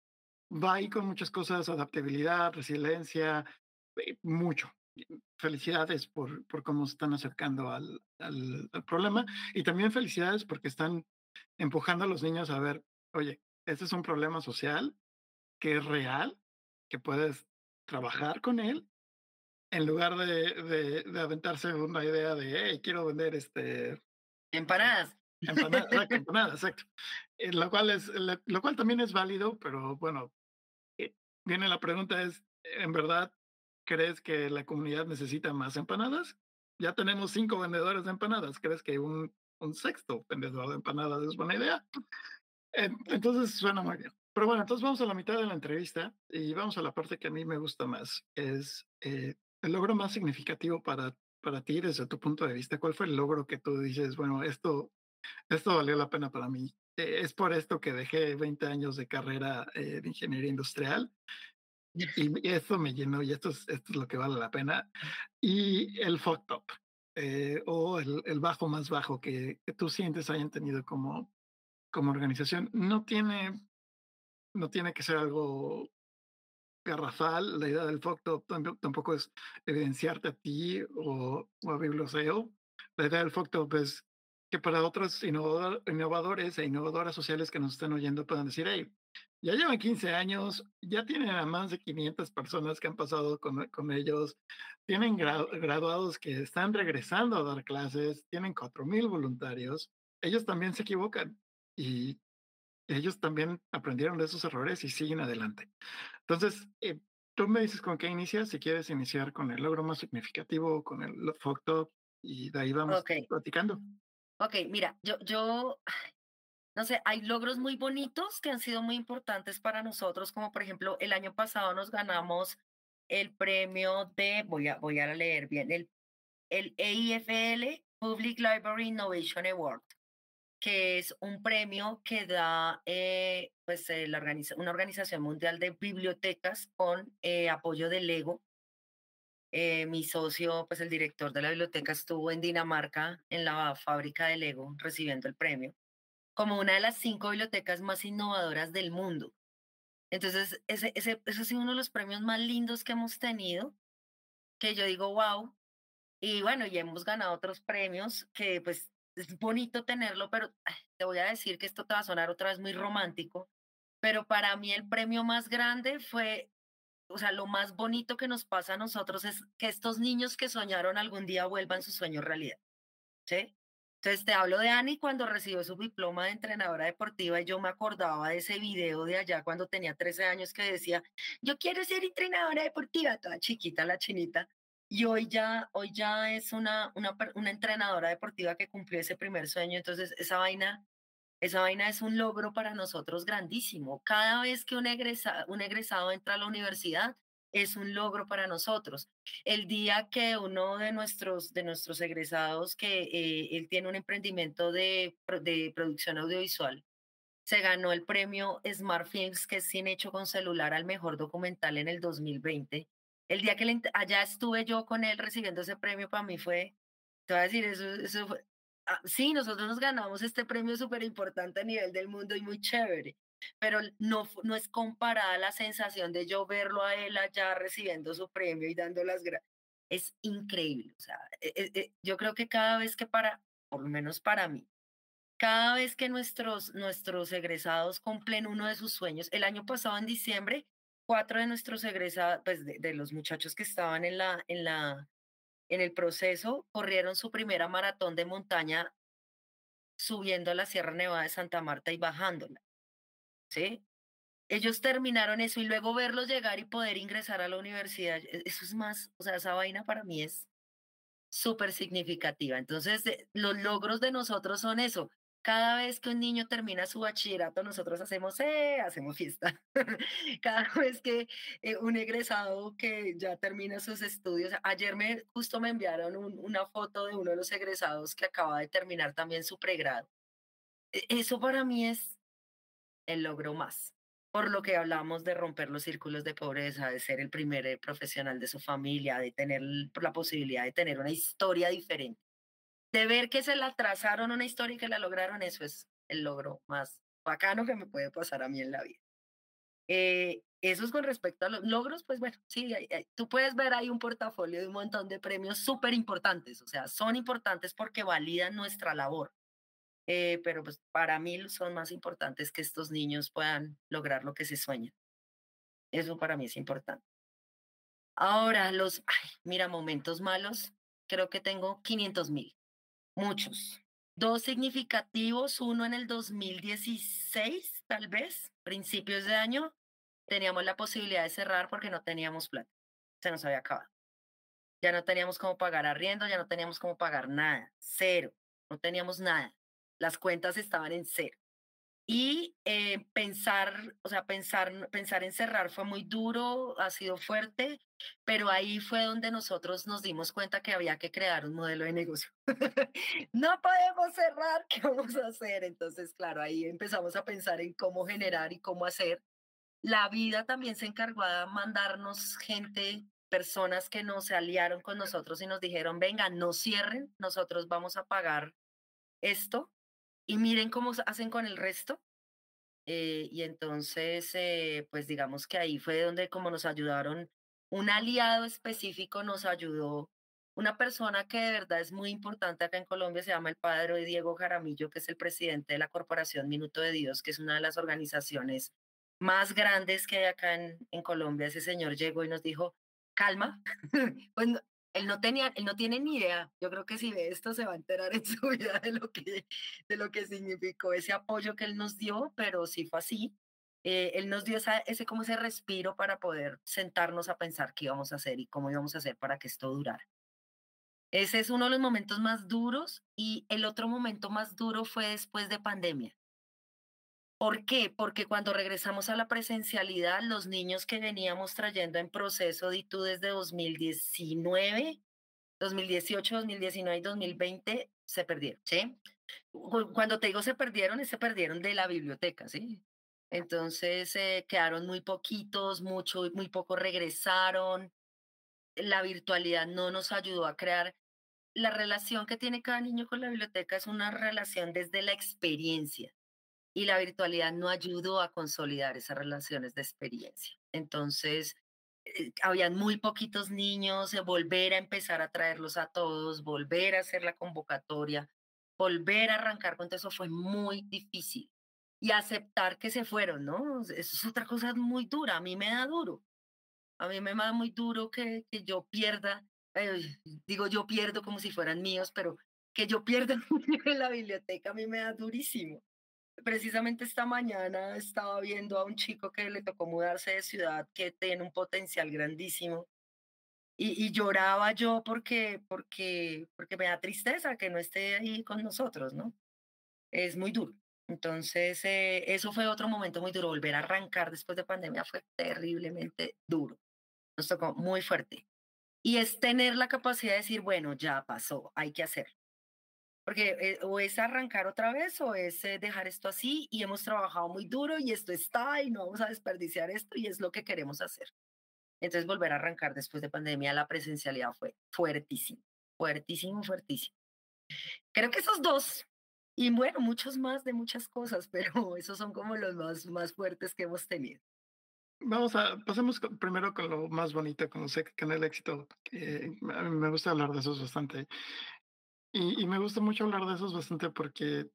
Speaker 3: va ahí con muchas cosas, adaptabilidad, resiliencia, eh, mucho. Felicidades por, por cómo se están acercando al, al, al problema y también felicidades porque están empujando a los niños a ver, oye, este es un problema social que es real, que puedes trabajar con él en lugar de, de, de aventarse una idea de, hey, quiero vender este
Speaker 4: empanadas.
Speaker 3: empanadas, exacto, empanadas, exacto. Eh, lo cual es, lo, lo cual también es válido, pero bueno, eh, viene la pregunta es, ¿en verdad crees que la comunidad necesita más empanadas? Ya tenemos cinco vendedores de empanadas. ¿Crees que un, un sexto vendedor de empanadas es buena idea? En- Entonces suena muy bien. Pero bueno, entonces vamos a la mitad de la entrevista y vamos a la parte que a mí me gusta más. Es eh, el logro más significativo para, para ti desde tu punto de vista. ¿Cuál fue el logro que tú dices, bueno, esto, esto valió la pena para mí? Eh, es por esto que dejé veinte años de carrera eh, de ingeniería industrial y esto me llenó y esto es, esto es lo que vale la pena. Y el fuck top eh, o el, el bajo más bajo que, que tú sientes hayan tenido como, como organización. No tiene, no tiene que ser algo garrafal. La idea del fuck top tamp- tampoco es evidenciarte a ti o, o a Biblioseo. La idea del fuck top es que para otros innovador- innovadores e innovadoras sociales que nos estén oyendo puedan decir, hey, Ya llevan quince años, ya tienen a más de quinientas personas que han pasado con, con ellos, tienen gra- graduados que están regresando a dar clases, tienen cuatro mil voluntarios. Ellos también se equivocan y ellos también aprendieron de esos errores y siguen adelante. Entonces, eh, tú me dices con qué inicias, si quieres iniciar con el logro más significativo, con el F O C Top, y de ahí vamos
Speaker 4: Ok,
Speaker 3: platicando.
Speaker 4: ok, mira, yo, yo, no sé, hay logros muy bonitos que han sido muy importantes para nosotros, como por ejemplo, el año pasado nos ganamos el premio de, voy a, voy a leer bien, el, el E I F L Public Library Innovation Award, que es un premio que da eh, pues, eh, la organiza- una organización mundial de bibliotecas con eh, apoyo de Lego. Eh, mi socio, pues el director de la biblioteca, estuvo en Dinamarca en la fábrica de Lego recibiendo el premio como una de las cinco bibliotecas más innovadoras del mundo. Entonces, ese, ese, ese ha sido uno de los premios más lindos que hemos tenido, que yo digo, wow. Y bueno, y hemos ganado otros premios que pues es bonito tenerlo, pero ay, te voy a decir que esto te va a sonar otra vez muy romántico, pero para mí el premio más grande fue, o sea, lo más bonito que nos pasa a nosotros es que estos niños que soñaron algún día vuelvan su sueño realidad, ¿sí? Entonces te hablo de Annie cuando recibió su diploma de entrenadora deportiva y yo me acordaba de ese video de allá cuando tenía trece años que decía, yo quiero ser entrenadora deportiva, toda chiquita la chinita. Y hoy ya, hoy ya es una, una, per- una entrenadora deportiva que cumplió ese primer sueño. Entonces esa vaina, esa vaina es un logro para nosotros grandísimo. Cada vez que un egresa- un egresado entra a la universidad, es un logro para nosotros. El día que uno de nuestros, de nuestros egresados, que eh, él tiene un emprendimiento de, pro- de producción audiovisual, se ganó el premio Smart Films, que es cine hecho con celular, al mejor documental en el dos mil veinte. El día que le ent- allá estuve yo con él recibiendo ese premio, para mí fue, te voy a decir, eso, eso fue, ah, sí, nosotros nos ganamos este premio súper importante a nivel del mundo y muy chévere, pero no, fu- no es comparada la sensación de yo verlo a él allá recibiendo su premio y dando las gracias. Es increíble, o sea, e- e- e- yo creo que cada vez que para, por lo menos para mí, cada vez que nuestros, nuestros egresados cumplen uno de sus sueños, el año pasado en diciembre, cuatro de nuestros egresados, pues de, de los muchachos que estaban en la, en la, en el proceso, corrieron su primera maratón de montaña subiendo a la Sierra Nevada de Santa Marta y bajándola, ¿sí? Ellos terminaron eso y luego verlos llegar y poder ingresar a la universidad, e- eso es más, o sea, esa vaina para mí es súper significativa. Entonces, de- los logros de nosotros son eso. Cada vez que un niño termina su bachillerato, nosotros hacemos, eh, hacemos fiesta. Cada vez que eh, un egresado que ya termina sus estudios, ayer me justo me enviaron un- una foto de uno de los egresados que acaba de terminar también su pregrado. E- Eso para mí es el logro más. Por lo que hablamos de romper los círculos de pobreza, de ser el primer eh, profesional de su familia, de tener l- la posibilidad de tener una historia diferente, de ver que se la trazaron una historia y que la lograron, eso es el logro más bacano que me puede pasar a mí en la vida. Eh, eso es con respecto a los logros, pues bueno, sí, hay- hay- tú puedes ver ahí un portafolio de un montón de premios súper importantes, o sea, son importantes porque validan nuestra labor, eh, pero pues para mí son más importantes que estos niños puedan lograr lo que se sueña. Eso para mí es importante. Ahora, los, ay, mira, momentos malos, creo que tengo quinientos mil, muchos. Dos significativos, uno en el dos mil dieciséis, tal vez, principios de año, teníamos la posibilidad de cerrar porque no teníamos plata, se nos había acabado. Ya no teníamos cómo pagar arriendo, ya no teníamos cómo pagar nada, cero, no teníamos nada. Las cuentas estaban en cero. Y eh, pensar, o sea, pensar, pensar en cerrar fue muy duro, ha sido fuerte, pero ahí fue donde nosotros nos dimos cuenta que había que crear un modelo de negocio. No podemos cerrar, ¿qué vamos a hacer? Entonces, claro, ahí empezamos a pensar en cómo generar y cómo hacer. La vida también se encargó de mandarnos gente, personas que nos aliaron con nosotros y nos dijeron, venga, no cierren, nosotros vamos a pagar esto y miren cómo hacen con el resto. Eh, y entonces, eh, pues digamos que ahí fue donde como nos ayudaron, un aliado específico nos ayudó, una persona que de verdad es muy importante acá en Colombia, se llama el padre Diego Jaramillo, que es el presidente de la Corporación Minuto de Dios, que es una de las organizaciones más grandes que hay acá en, en Colombia. Ese señor llegó y nos dijo, calma. Pues no- él no tenía, él no tiene ni idea. Yo creo que si ve esto se va a enterar en su vida de lo que, de lo que significó ese apoyo que él nos dio, pero sí fue así. Eh, él nos dio esa- ese como ese respiro para poder sentarnos a pensar qué íbamos a hacer y cómo íbamos a hacer para que esto durara. Ese es uno de los momentos más duros y el otro momento más duro fue después de pandemia. ¿Por qué? Porque cuando regresamos a la presencialidad, los niños que veníamos trayendo en proceso de tú desde dos mil diecinueve, dos mil dieciocho, dos mil diecinueve y dos mil veinte se perdieron, ¿sí? Cu- Cuando te digo se perdieron, es se perdieron de la biblioteca, ¿sí? Entonces eh, quedaron muy poquitos, mucho, muy pocos regresaron. La virtualidad no nos ayudó a crear la relación que tiene cada niño con la biblioteca es una relación desde la experiencia y la virtualidad no ayudó a consolidar esas relaciones de experiencia. Entonces, eh, habían muy poquitos niños, eh, volver a empezar a traerlos a todos, volver a hacer la convocatoria, volver a arrancar con todo eso fue muy difícil. Y aceptar que se fueron, ¿no? Eso es otra cosa muy dura, a mí me da duro. A mí me da muy duro que, que yo pierda, eh, digo yo pierdo como si fueran míos, pero que yo pierda un libro en la biblioteca a mí me da durísimo. Precisamente esta mañana estaba viendo a un chico que le tocó mudarse de ciudad, que tiene un potencial grandísimo, y, y lloraba yo porque, porque, porque me da tristeza que no esté ahí con nosotros, ¿no? Es muy duro. Entonces, eh, eso fue otro momento muy duro. Volver a arrancar después de pandemia fue terriblemente duro. Nos tocó muy fuerte. Y es tener la capacidad de decir, bueno, ya pasó, hay que hacer. Porque eh, o es arrancar otra vez o es eh, dejar esto así y hemos trabajado muy duro y esto está y no vamos a desperdiciar esto y es lo que queremos hacer. Entonces volver a arrancar después de pandemia, la presencialidad fue fuertísimo, fuertísimo, fuertísimo. Creo que esos dos y bueno, muchos más de muchas cosas, pero esos son como los más, más fuertes que hemos tenido.
Speaker 3: Vamos a, pasemos con- primero con lo más bonito, con, los, ex- con el éxito. Que a mí me gusta hablar de esos bastante. Y, y me gusta mucho hablar de esos bastante porque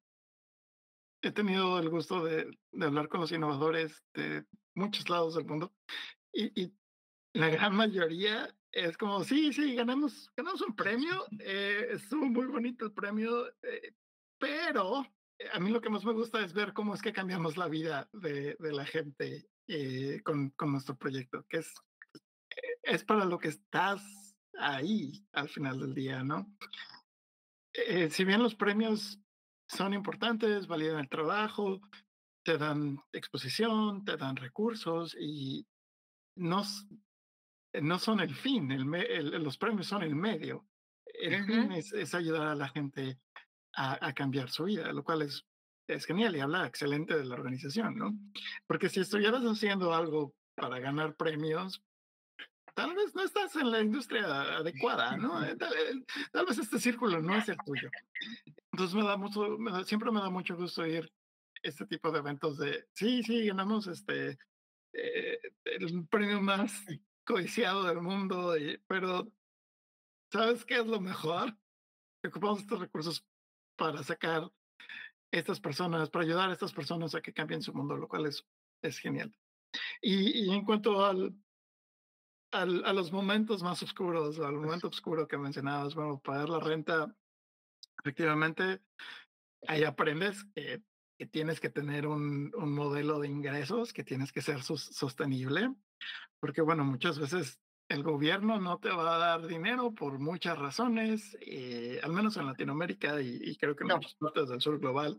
Speaker 3: he tenido el gusto de, de hablar con los innovadores de muchos lados del mundo. Y, y la gran mayoría es como, sí, sí, ganamos, ganamos un premio. Eh, estuvo muy bonito el premio. Eh, pero eh, a mí lo que más me gusta es ver cómo es que cambiamos la vida de, de la gente eh, con, con nuestro proyecto, que es es para lo que estás ahí al final del día, ¿no? Eh, si bien los premios son importantes, validan el trabajo, te dan exposición, te dan recursos y no, s- no son el fin, el me- el- los premios son el medio. El fin
Speaker 4: Ujú.
Speaker 3: es, es ayudar a la gente a, a cambiar su vida, lo cual es, es genial y habla excelente de la organización, ¿no? Porque si estuvieras haciendo algo para ganar premios, tal vez no estás en la industria adecuada, ¿no? Eh, Tal, eh, tal vez este círculo no es el tuyo. Entonces me da mucho, me da- siempre me da mucho gusto ir a este tipo de eventos de, sí, sí, ganamos este, eh, el premio más codiciado del mundo, y- pero ¿sabes qué es lo mejor? Que ocupamos estos recursos para sacar estas personas, para ayudar a estas personas a que cambien su mundo, lo cual es, es genial. Y, y en cuanto al, al, a los momentos más oscuros, al momento oscuro que mencionabas, bueno, pagar la renta, efectivamente, ahí aprendes que, que tienes que tener un, un modelo de ingresos, que tienes que ser sos- sostenible, porque bueno, muchas veces el gobierno no te va a dar dinero por muchas razones, eh, al menos en Latinoamérica y, y creo que en
Speaker 4: No,
Speaker 3: muchas partes del sur global.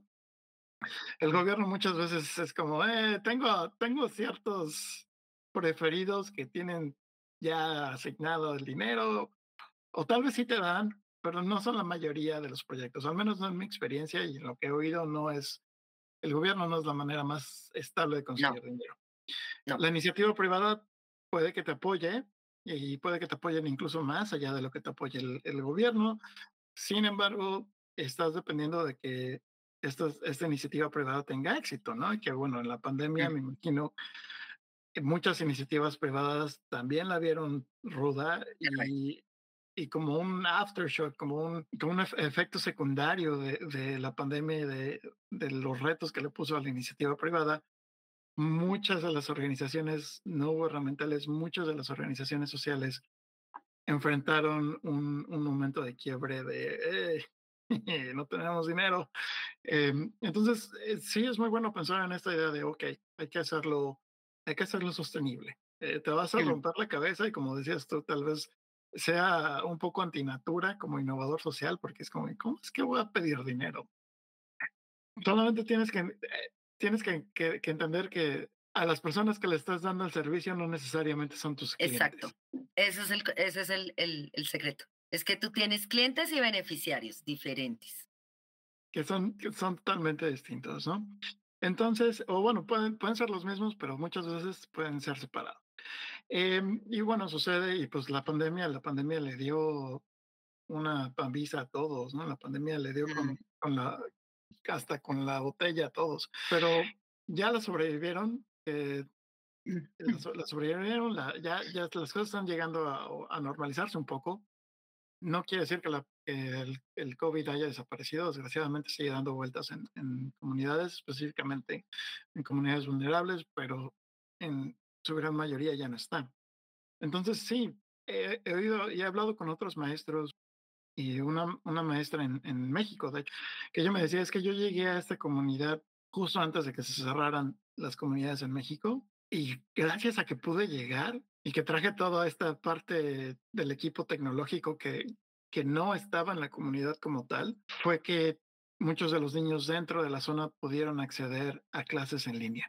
Speaker 3: El gobierno muchas veces es como, eh, tengo, tengo ciertos preferidos que tienen ya asignado el dinero, o tal vez sí te dan, pero no son la mayoría de los proyectos, al menos no en mi experiencia y en lo que he oído no es, el gobierno no es la manera más estable de
Speaker 4: no,
Speaker 3: conseguir dinero.
Speaker 4: no.
Speaker 3: La iniciativa privada puede que te apoye y puede que te apoyen incluso más allá de lo que te apoye el, el gobierno. Sin embargo, estás dependiendo de que esta, esta iniciativa privada tenga éxito, ¿no? Y que bueno, en la pandemia
Speaker 4: Mm,
Speaker 3: me imagino que muchas iniciativas privadas también la vieron ruda y, y como un aftershock, como un, como un ef- efecto secundario de, de la pandemia y de, de los retos que le puso a la iniciativa privada, muchas de las organizaciones no gubernamentales, muchas de las organizaciones sociales enfrentaron un, un momento de quiebre de "Eh, no tenemos dinero". Em, entonces, eh, sí es muy bueno pensar en esta idea de, ok, hay que hacerlo, hay que hacerlo sostenible. Eh, te vas a
Speaker 4: Mm,
Speaker 3: romper la cabeza y como decías tú, tal vez sea un poco antinatura como innovador social, porque es como, ¿cómo es que voy a pedir dinero? Solamente tienes que, eh, tienes que, que- que entender que a las personas que le estás dando el servicio no necesariamente son tus clientes,
Speaker 4: exacto. Ese es el, co- ese es el, el, el secreto. Es que tú tienes clientes y beneficiarios diferentes.
Speaker 3: que son, que son totalmente distintos, ¿no? Entonces, o bueno, pueden, pueden ser los mismos, pero muchas veces pueden ser separados. Em, y bueno, sucede, y pues la pandemia, la pandemia le dio una pambiza a todos, ¿no? La pandemia le dio
Speaker 4: Mm,
Speaker 3: con, con la, hasta con la botella a todos, pero ya la sobrevivieron, eh,
Speaker 4: mm,
Speaker 3: la, so- la sobrevivieron, la- ya, ya las cosas están llegando a, a normalizarse un poco. No quiere decir que, la, que el, el COVID haya desaparecido, desgraciadamente sigue dando vueltas en, en comunidades, específicamente en comunidades vulnerables, pero en su gran mayoría ya no están. Entonces, sí, he, he oído y he hablado con otros maestros y una, una maestra en, en México, de hecho, que ella me decía, es que yo llegué a esta comunidad justo antes de que se cerraran las comunidades en México y gracias a que pude llegar y que traje toda esta parte del equipo tecnológico que, que no estaba en la comunidad como tal, fue que muchos de los niños dentro de la zona pudieron acceder a clases en línea,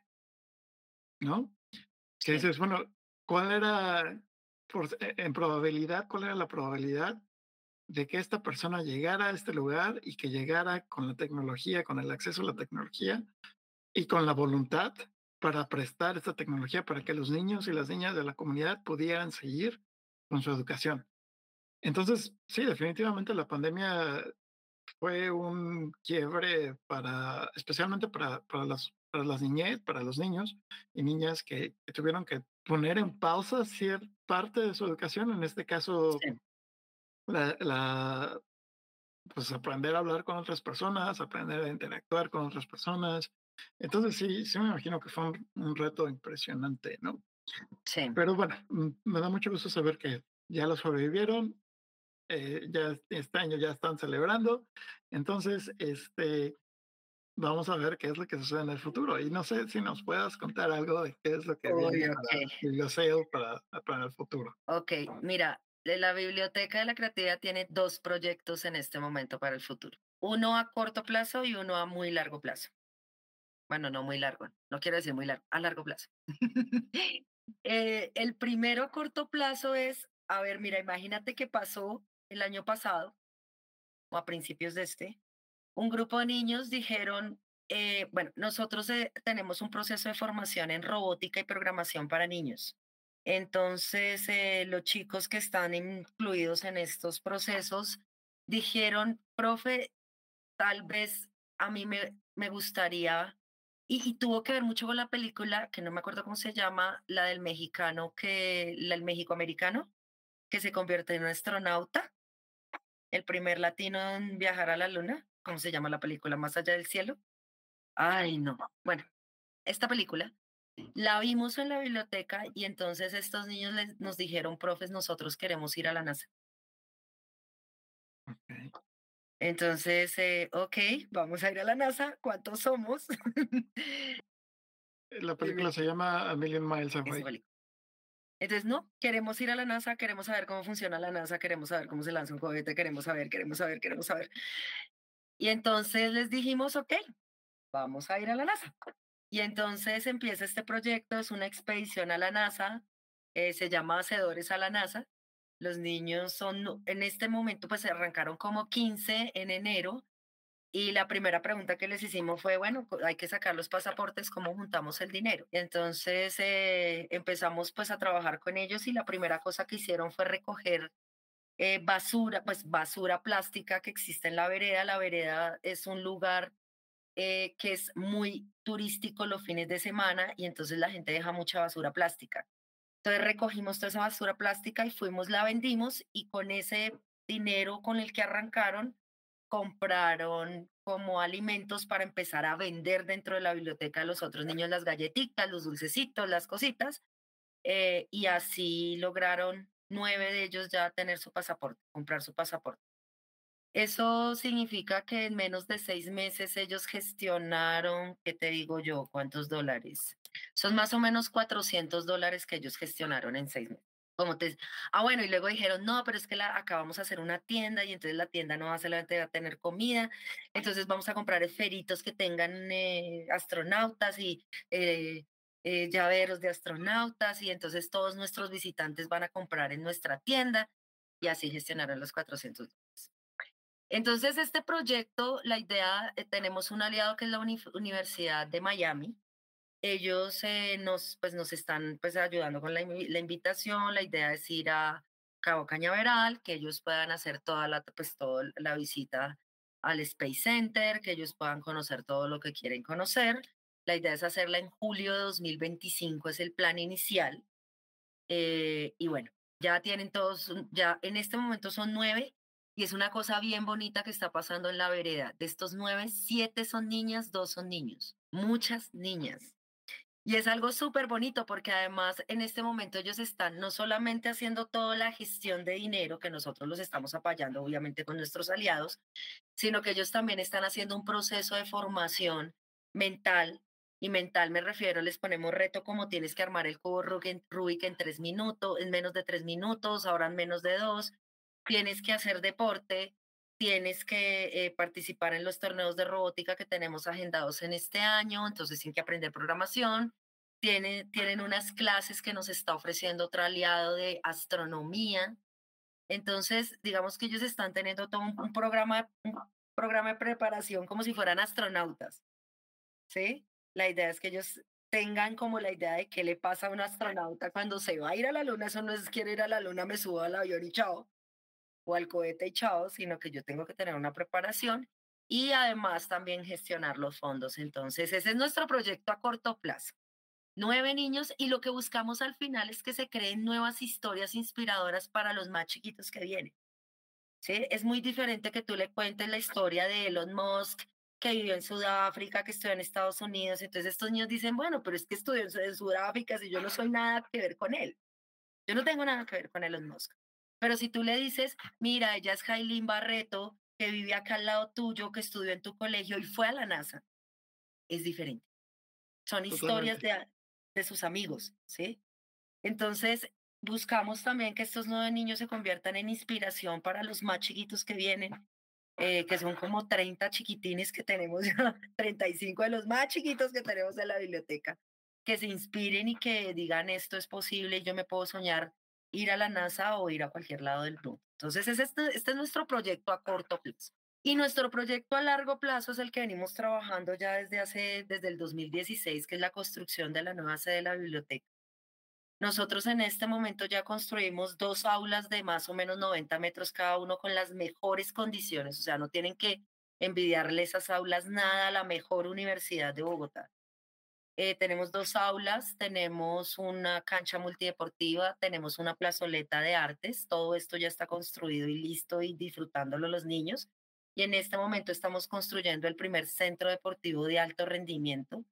Speaker 3: ¿no? Que
Speaker 4: sí,
Speaker 3: dices, bueno, ¿cuál era, por, e, en probabilidad, cuál era la probabilidad de que esta persona llegara a este lugar y que llegara con la tecnología, con el acceso a la tecnología y con la voluntad para prestar esta tecnología para que los niños y las niñas de la comunidad pudieran seguir con su educación? Entonces, sí, definitivamente la pandemia fue un quiebre para, especialmente para, para las, para las niñez, para los niños y niñas que, que tuvieron que poner en pausa cierta parte de su educación, en este caso,
Speaker 4: sí.
Speaker 3: la, la, pues aprender a hablar con otras personas, aprender a interactuar con otras personas. Entonces sí, sí me imagino que fue un, un reto impresionante, ¿no?
Speaker 4: Sí.
Speaker 3: Pero bueno, mm, me da mucho gusto saber que ya lo sobrevivieron, eh, ya este año ya están celebrando. Entonces, este, vamos a ver qué es lo que sucede en el futuro. Y no sé si nos puedas contar algo de qué es lo que
Speaker 4: Uy,
Speaker 3: viene
Speaker 4: ok.
Speaker 3: para Biblioseo para, para el futuro.
Speaker 4: Ok, mira, de la Biblioteca de la Creatividad tiene dos proyectos en este momento para el futuro. Uno a corto plazo y uno a muy largo plazo. Bueno, no muy largo, no quiero decir muy largo, a largo plazo. Eh, el primero a corto plazo es, a ver, mira, imagínate que pasó el año pasado o a principios de este, un grupo de niños dijeron, eh, bueno, nosotros eh, tenemos un proceso de formación en robótica y programación para niños. Entonces, eh, los chicos que están incluidos en estos procesos dijeron, profe, tal vez a mí me, me gustaría, y, y tuvo que ver mucho con la película, que no me acuerdo cómo se llama, la del mexicano, que, la, el México-americano, que se convierte en un astronauta, el primer latino en viajar a la luna. ¿Cómo se llama la película? Más allá del cielo. Ay, no. Bueno, esta película la vimos en la biblioteca y entonces estos niños les- nos dijeron, profes, nosotros queremos ir a la NASA.
Speaker 3: Ok.
Speaker 4: Entonces, eh, ok, vamos a ir a la NASA. ¿Cuántos somos?
Speaker 3: La
Speaker 4: Y
Speaker 3: película
Speaker 4: me-
Speaker 3: se llama A Million Miles
Speaker 4: esa
Speaker 3: Away.
Speaker 4: película. Entonces, no, queremos ir a la NASA, queremos saber cómo funciona la NASA, queremos saber cómo se lanza un cohete, queremos saber, queremos saber, queremos saber. Y entonces les dijimos, ok, vamos a ir a la NASA. Y entonces empieza este proyecto, es una expedición a la NASA, eh, se llama Hacedores a la NASA. Los niños son, nu- en este momento, pues se arrancaron como quince en enero y la primera pregunta que les hicimos fue, bueno, co- hay que sacar los pasaportes, ¿cómo juntamos el dinero? Y entonces eh, empezamos pues a trabajar con ellos y la primera cosa que hicieron fue recoger eh, basura, pues basura plástica que existe en la vereda. La vereda es un lugar eh, que es muy turístico los fines de semana y entonces la gente deja mucha basura plástica. Entonces recogimos toda esa basura plástica y fuimos, la vendimos y con ese dinero con el que arrancaron, compraron como alimentos para empezar a vender dentro de la biblioteca a los otros niños las galletitas, los dulcecitos, las cositas. Eh, y así lograron nueve de ellos ya tener su pasaporte, comprar su pasaporte. Eso significa que en menos de seis meses ellos gestionaron, ¿qué te digo yo? ¿Cuántos dólares? Son más o menos cuatrocientos dólares que ellos gestionaron en seis meses. Como te... Ah, bueno, y luego dijeron, no, pero es que la, acabamos de hacer una tienda y entonces la tienda no va a solamente va a tener comida, entonces vamos a comprar esferitos que tengan eh, astronautas y eh, eh, llaveros de astronautas y entonces todos nuestros visitantes van a comprar en nuestra tienda y así gestionaron los cuatrocientos dólares. Entonces, este proyecto, la idea, eh, tenemos un aliado que es la Uni- Universidad de Miami. Ellos eh, nos, pues, nos están pues, ayudando con la, invi- la invitación. La idea es ir a Cabo Cañaveral, que ellos puedan hacer toda la, pues, toda la visita al Space Center, que ellos puedan conocer todo lo que quieren conocer. La idea es hacerla en julio de dos mil veinticinco, es el plan inicial. Eh, y bueno, ya tienen todos, un- ya en este momento son nueve y es una cosa bien bonita que está pasando en la vereda. De estos nueve, siete son niñas, dos son niños, muchas niñas. Y es algo súper bonito porque además en este momento ellos están no solamente haciendo toda la gestión de dinero, que nosotros los estamos apoyando obviamente con nuestros aliados, sino que ellos también están haciendo un proceso de formación mental. Y mental me refiero, les ponemos reto como tienes que armar el cubo Rubik en, Rubik en tres minutos, en menos de tres minutos, ahora en menos de dos. Tienes que hacer deporte, tienes que eh, participar en los torneos de robótica que tenemos agendados en este año, entonces tienen que aprender programación. Tienen, tienen unas clases que nos está ofreciendo otro aliado de astronomía. Entonces, digamos que ellos están teniendo todo un, un programa, un programa de preparación como si fueran astronautas, ¿sí? La idea es que ellos tengan como la idea de qué le pasa a un astronauta cuando se va a ir a la luna. Eso no es quiero ir a la luna, me subo al avión y chao, o al cohete y chao, sino que yo tengo que tener una preparación y además también gestionar los fondos. Entonces, ese es nuestro proyecto a corto plazo. Nueve niños y lo que buscamos al final es que se creen nuevas historias inspiradoras para los más chiquitos que vienen. ¿Sí? Es muy diferente que tú le cuentes la historia de Elon Musk, que vivió en Sudáfrica, que estudió en Estados Unidos. Entonces estos niños dicen, bueno, pero es que estudió en Su- en Sudáfrica si yo no soy nada que ver con él. Yo no tengo nada que ver con Elon Musk. Pero si tú le dices, mira, ella es Jailin Barreto, que vive acá al lado tuyo, que estudió en tu colegio y fue a la NASA, es diferente. Son historias
Speaker 3: Totalmente.
Speaker 4: de, de sus amigos, ¿sí? Entonces, buscamos también que estos nueve niños se conviertan en inspiración para los más chiquitos que vienen, eh, que son como treinta chiquitines que tenemos ya, treinta y cinco de los más chiquitos que tenemos en la biblioteca, que se inspiren y que digan esto es posible y yo me puedo soñar ir a la NASA o ir a cualquier lado del mundo. Entonces, es este, este es nuestro proyecto a corto plazo. Y nuestro proyecto a largo plazo es el que venimos trabajando ya desde hace, desde el dos mil dieciséis, que es la construcción de la nueva sede de la biblioteca. Nosotros en este momento ya construimos dos aulas de más o menos noventa metros cada uno con las mejores condiciones, o sea, no tienen que envidiarle esas aulas nada a la mejor universidad de Bogotá. Eh, tenemos dos aulas, tenemos una cancha multideportiva, tenemos una plazoleta de artes, todo esto ya está construido y listo y disfrutándolo los niños. Y en este momento estamos construyendo el primer centro deportivo de alto rendimiento.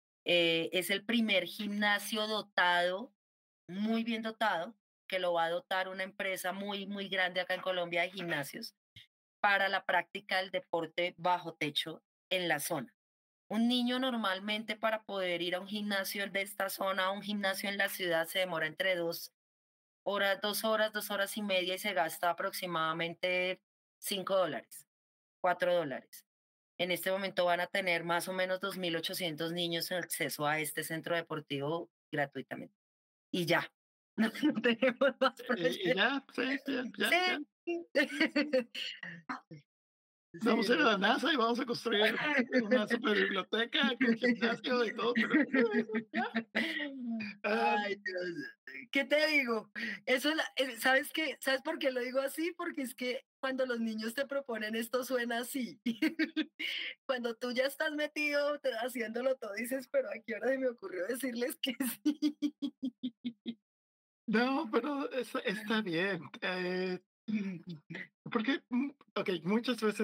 Speaker 4: Eh, es el primer gimnasio dotado, muy bien dotado, que lo va a dotar una empresa muy, muy grande acá en Colombia de gimnasios para la práctica del deporte bajo techo en la zona. Un niño normalmente para poder ir a un gimnasio de esta zona, a un gimnasio en la ciudad, se demora entre dos horas, dos horas, dos horas y media y se gasta aproximadamente cinco dólares, cuatro dólares. En este momento van a tener más o menos dos mil ochocientos niños en acceso a este centro deportivo gratuitamente. Y ya, no, no tenemos más
Speaker 3: Y, y
Speaker 4: proyectos.
Speaker 3: ya, sí, ya, ya, ya.
Speaker 4: Sí.
Speaker 3: Vamos
Speaker 4: Sí,
Speaker 3: a ir a
Speaker 4: no.
Speaker 3: la NASA y vamos a construir una super biblioteca con gimnasio y todo, pero ya. Ah,
Speaker 4: Ay, Dios. ¿Qué te digo? Eso, es la- eh, ¿sabes qué? ¿Sabes por qué lo digo así? Porque es que cuando los niños te proponen esto suena así. Cuando tú ya estás metido te- haciéndolo todo, dices, pero ¿a qué hora se me ocurrió decirles que sí?
Speaker 3: no, pero es- está bien. eh, porque, mm, ok, muchas veces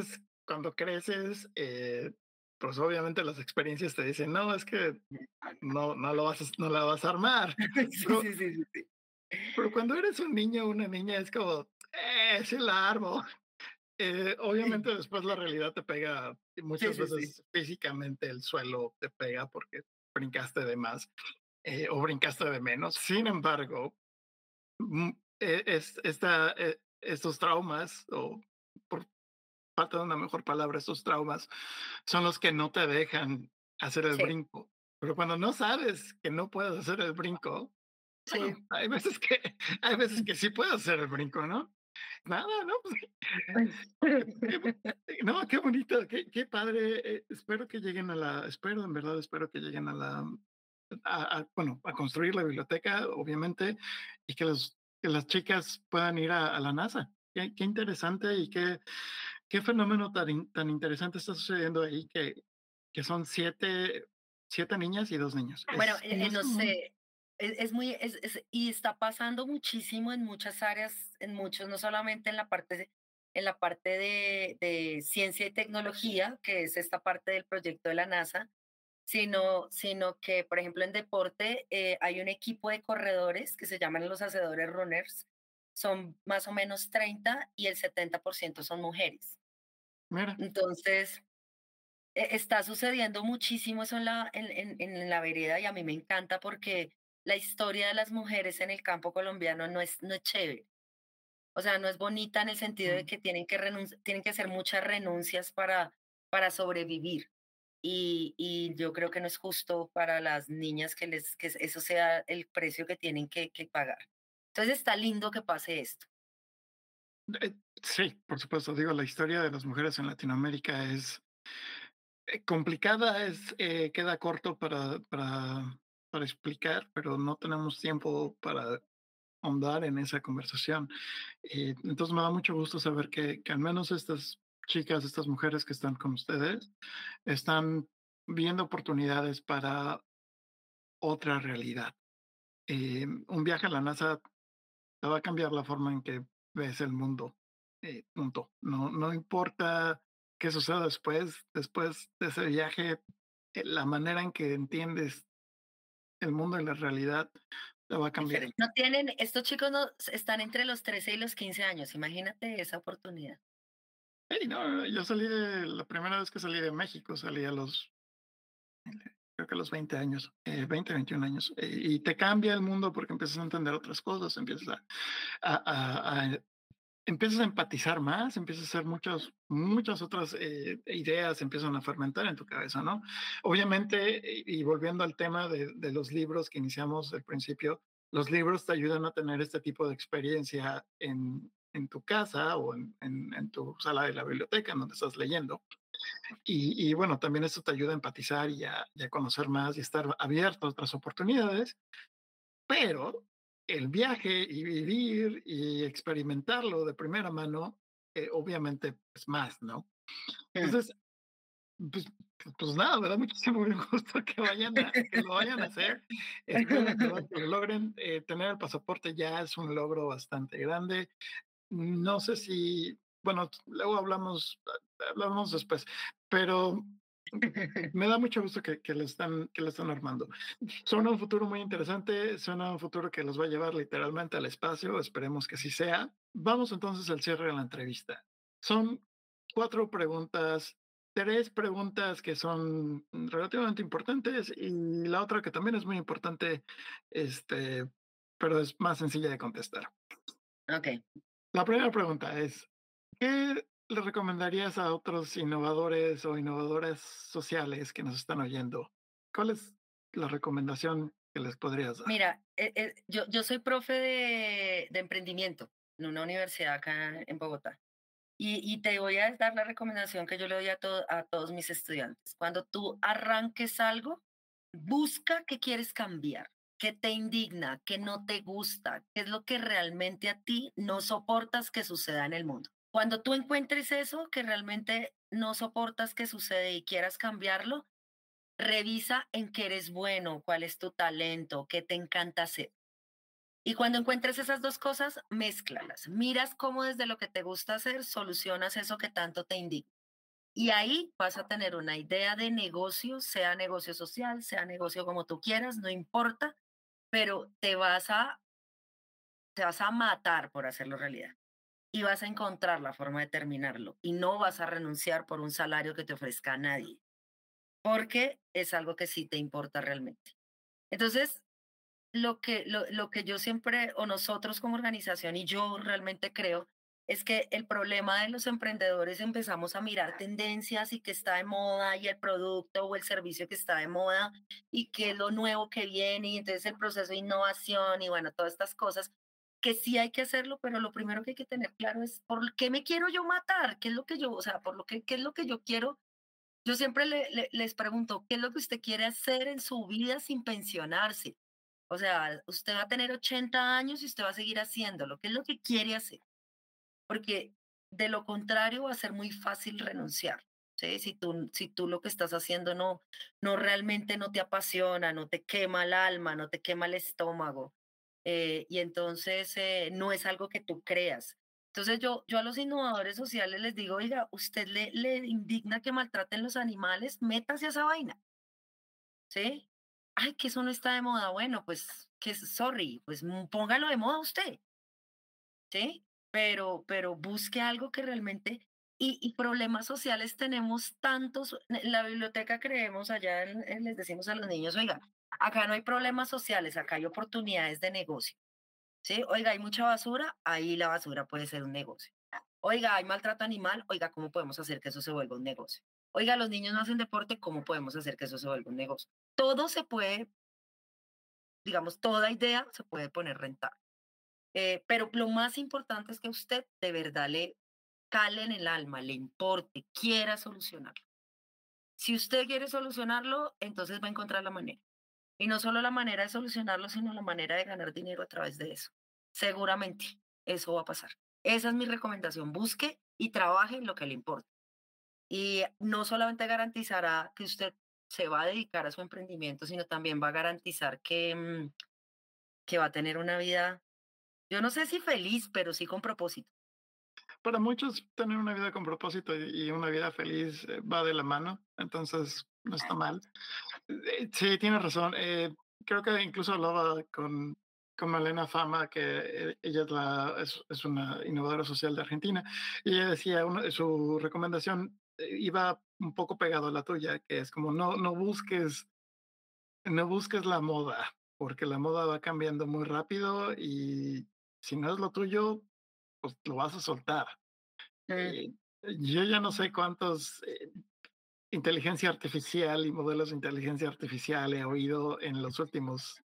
Speaker 3: cuando creces, eh, pues obviamente las experiencias te dicen, no, es que no, no lo vas a, no la vas a armar.
Speaker 4: Sí,
Speaker 3: Pero,
Speaker 4: sí, sí, sí, sí.
Speaker 3: pero cuando eres un niño o una niña es como, eh, sí la armo. Eh, obviamente después la realidad te pega y
Speaker 4: Sí,
Speaker 3: muchas
Speaker 4: sí, sí.
Speaker 3: veces físicamente el suelo te pega porque brincaste de más eh, o brincaste de menos. Sin embargo, mm, eh, es, esta, eh, estos traumas, o por falta de una mejor palabra, estos traumas, son los que no te dejan hacer el
Speaker 4: Sí,
Speaker 3: brinco. Pero cuando no sabes que no puedes hacer el brinco,
Speaker 4: sí.
Speaker 3: bueno, hay veces que, hay veces que sí puedes hacer el brinco, ¿no? Nada, ¿no? Pues, qué, qué, no, qué bonito, qué, qué padre. Eh, espero que lleguen a la, espero, en verdad, espero que lleguen a la, a, a, bueno, a construir la biblioteca, obviamente, y que, los, que las chicas puedan ir a, a la NASA. Qué, qué interesante y qué, qué fenómeno tan, in- tan interesante está sucediendo ahí, que, que son siete, siete niñas y dos niños.
Speaker 4: Bueno,
Speaker 3: Es,
Speaker 4: eh,
Speaker 3: no
Speaker 4: eh,
Speaker 3: es
Speaker 4: no
Speaker 3: común.
Speaker 4: sé, es, es muy, es, es- y está pasando muchísimo en muchas áreas, en muchos, no solamente en la parte, de- en la parte de, de ciencia y tecnología, que es esta parte del proyecto de la NASA, sino, sino que, por ejemplo, en deporte eh, hay un equipo de corredores que se llaman los hacedores runners, son más o menos treinta y el setenta por ciento son mujeres.
Speaker 3: Mira,
Speaker 4: Entonces, e- está sucediendo muchísimo eso en la, en, en- en la vereda y a mí me encanta porque la historia de las mujeres en el campo colombiano no es, no es chévere. O sea, no es bonita en el sentido de
Speaker 3: mm,
Speaker 4: que tienen que, renunci- tienen que hacer muchas renuncias para, para sobrevivir. Y, y yo creo que no es justo para las niñas que, les, que eso sea el precio que tienen que, que pagar. Entonces está lindo que pase esto.
Speaker 3: eh, sí, por supuesto, digo, la historia de las mujeres en Latinoamérica es eh, complicada, es, eh, queda corto para, para, para explicar, pero no tenemos tiempo para ahondar en esa conversación. Eh, entonces me da mucho gusto saber que, que al menos estas chicas, estas mujeres que están con ustedes, están viendo oportunidades para otra realidad. Eh, un viaje a la NASA te va a cambiar la forma en que ves el mundo. Eh, punto. No, no importa qué suceda después, después de ese viaje, eh, la manera en que entiendes el mundo y la realidad te va a cambiar.
Speaker 4: Diferente. No tienen, estos chicos no están entre los trece y los quince años. Imagínate esa oportunidad.
Speaker 3: Hey, no, yo salí de la primera vez que salí de México, salí a los, creo que a los veinte años, eh, veinte, veintiún años, eh, y te cambia el mundo porque empiezas a entender otras cosas, empiezas a, a, a, a empiezas a empatizar más, empiezas a hacer muchas, muchas otras eh, ideas, empiezan a fermentar en tu cabeza, ¿no? Obviamente, y, y volviendo al tema de, de los libros que iniciamos al principio, los libros te ayudan a tener este tipo de experiencia en, en tu casa o en, en, en tu sala de la biblioteca en donde estás leyendo. Y, y bueno, también eso te ayuda a empatizar y a, y a conocer más y estar abierto a otras oportunidades, pero el viaje y vivir y experimentarlo de primera mano, eh, obviamente, es más, ¿no?
Speaker 4: Mm.
Speaker 3: Entonces, pues, pues nada, me da muchísimo gusto que vayan a, que lo vayan a hacer. Espero en verdad que lo logren. Eh, tener el pasaporte ya es un logro bastante grande. No sé si, bueno, luego hablamos, hablamos después, pero me da mucho gusto que, que, lo están, que lo están armando. Suena un futuro muy interesante, suena un futuro que los va a llevar literalmente al espacio, esperemos que así sea. Vamos entonces al cierre de la entrevista. Son cuatro preguntas, tres preguntas que son relativamente importantes y la otra que también es muy importante, este, pero es más sencilla de contestar.
Speaker 4: Ok.
Speaker 3: La primera pregunta es, ¿qué le recomendarías a otros innovadores o innovadoras sociales que nos están oyendo? ¿Cuál es la recomendación que les podrías dar?
Speaker 4: Mira, eh, eh, yo, yo soy profe de, de emprendimiento en una universidad acá en Bogotá. Y, y te voy a dar la recomendación que yo le doy a, to- a todos mis estudiantes. Cuando tú arranques algo, busca qué quieres cambiar, qué te indigna, qué no te gusta, qué es lo que realmente a ti no soportas que suceda en el mundo. Cuando tú encuentres eso que realmente no soportas que sucede y quieras cambiarlo, revisa en qué eres bueno, cuál es tu talento, qué te encanta hacer. Y cuando encuentres esas dos cosas, mézclalas. Miras cómo desde lo que te gusta hacer solucionas eso que tanto te indigna. Y ahí vas a tener una idea de negocio, sea negocio social, sea negocio como tú quieras, no importa, pero te vas a, te vas a matar por hacerlo realidad y vas a encontrar la forma de terminarlo y no vas a renunciar por un salario que te ofrezca a nadie, porque es algo que sí te importa realmente. Entonces, lo que, lo, lo que yo siempre, o nosotros como organización, y yo realmente creo, es que el problema de los emprendedores empezamos a mirar tendencias y que está de moda y el producto o el servicio que está de moda y qué es lo nuevo que viene y entonces el proceso de innovación y bueno, todas estas cosas que sí hay que hacerlo, pero lo primero que hay que tener claro es por qué me quiero yo matar, qué es lo que yo, o sea, por lo que, qué es lo que yo quiero. Yo siempre le- le- les pregunto, ¿qué es lo que usted quiere hacer en su vida sin pensionarse? O sea, usted va a tener ochenta años y usted va a seguir haciéndolo. ¿Qué es lo que quiere hacer? Porque de lo contrario va a ser muy fácil renunciar. ¿Sí? Si tú, si tú lo que estás haciendo no, no realmente no te apasiona, no te quema el alma, no te quema el estómago, eh, y entonces eh, no es algo que tú creas. Entonces yo, yo a los innovadores sociales les digo, oiga, usted le, le indigna que maltraten los animales, métase a esa vaina, ¿sí? Ay, que eso no está de moda. Bueno, pues, que sorry, pues mm, póngalo de moda usted, ¿sí? Pero, pero busque algo que realmente... Y, y problemas sociales tenemos tantos. En la biblioteca creemos allá, en- en- les decimos a los niños, oiga, acá no hay problemas sociales, acá hay oportunidades de negocio. ¿Sí? Oiga, hay mucha basura, ahí la basura puede ser un negocio. Oiga, hay maltrato animal, oiga, ¿cómo podemos hacer que eso se vuelva un negocio? Oiga, los niños no hacen deporte, ¿cómo podemos hacer que eso se vuelva un negocio? Todo se puede, digamos, toda idea se puede poner rentable. Eh, pero lo más importante es que usted de verdad le cale en el alma, le importe, quiera solucionarlo. Si usted quiere solucionarlo, entonces va a encontrar la manera. Y no solo la manera de solucionarlo, sino la manera de ganar dinero a través de eso. Seguramente eso va a pasar. Esa es mi recomendación. Busque y trabaje en lo que le importa. Y no solamente garantizará que usted se va a dedicar a su emprendimiento, sino también va a garantizar que, mm, que va a tener una vida, yo no sé si feliz, pero sí con propósito.
Speaker 3: Para muchos, tener una vida con propósito y y una vida feliz eh, va de la mano, entonces no está mal. Eh, sí, tienes razón. Eh, creo que incluso hablaba con, con Malena Fama, que eh, ella es, la, es, es una innovadora social de Argentina, y ella decía, una, su recomendación eh, iba un poco pegado a la tuya, que es como no, no busques, no busques la moda, porque la moda va cambiando muy rápido y si no es lo tuyo, pues lo vas a soltar.
Speaker 4: Mm.
Speaker 3: Eh, yo ya no sé cuántos eh, inteligencia artificial y modelos de inteligencia artificial he oído en los últimos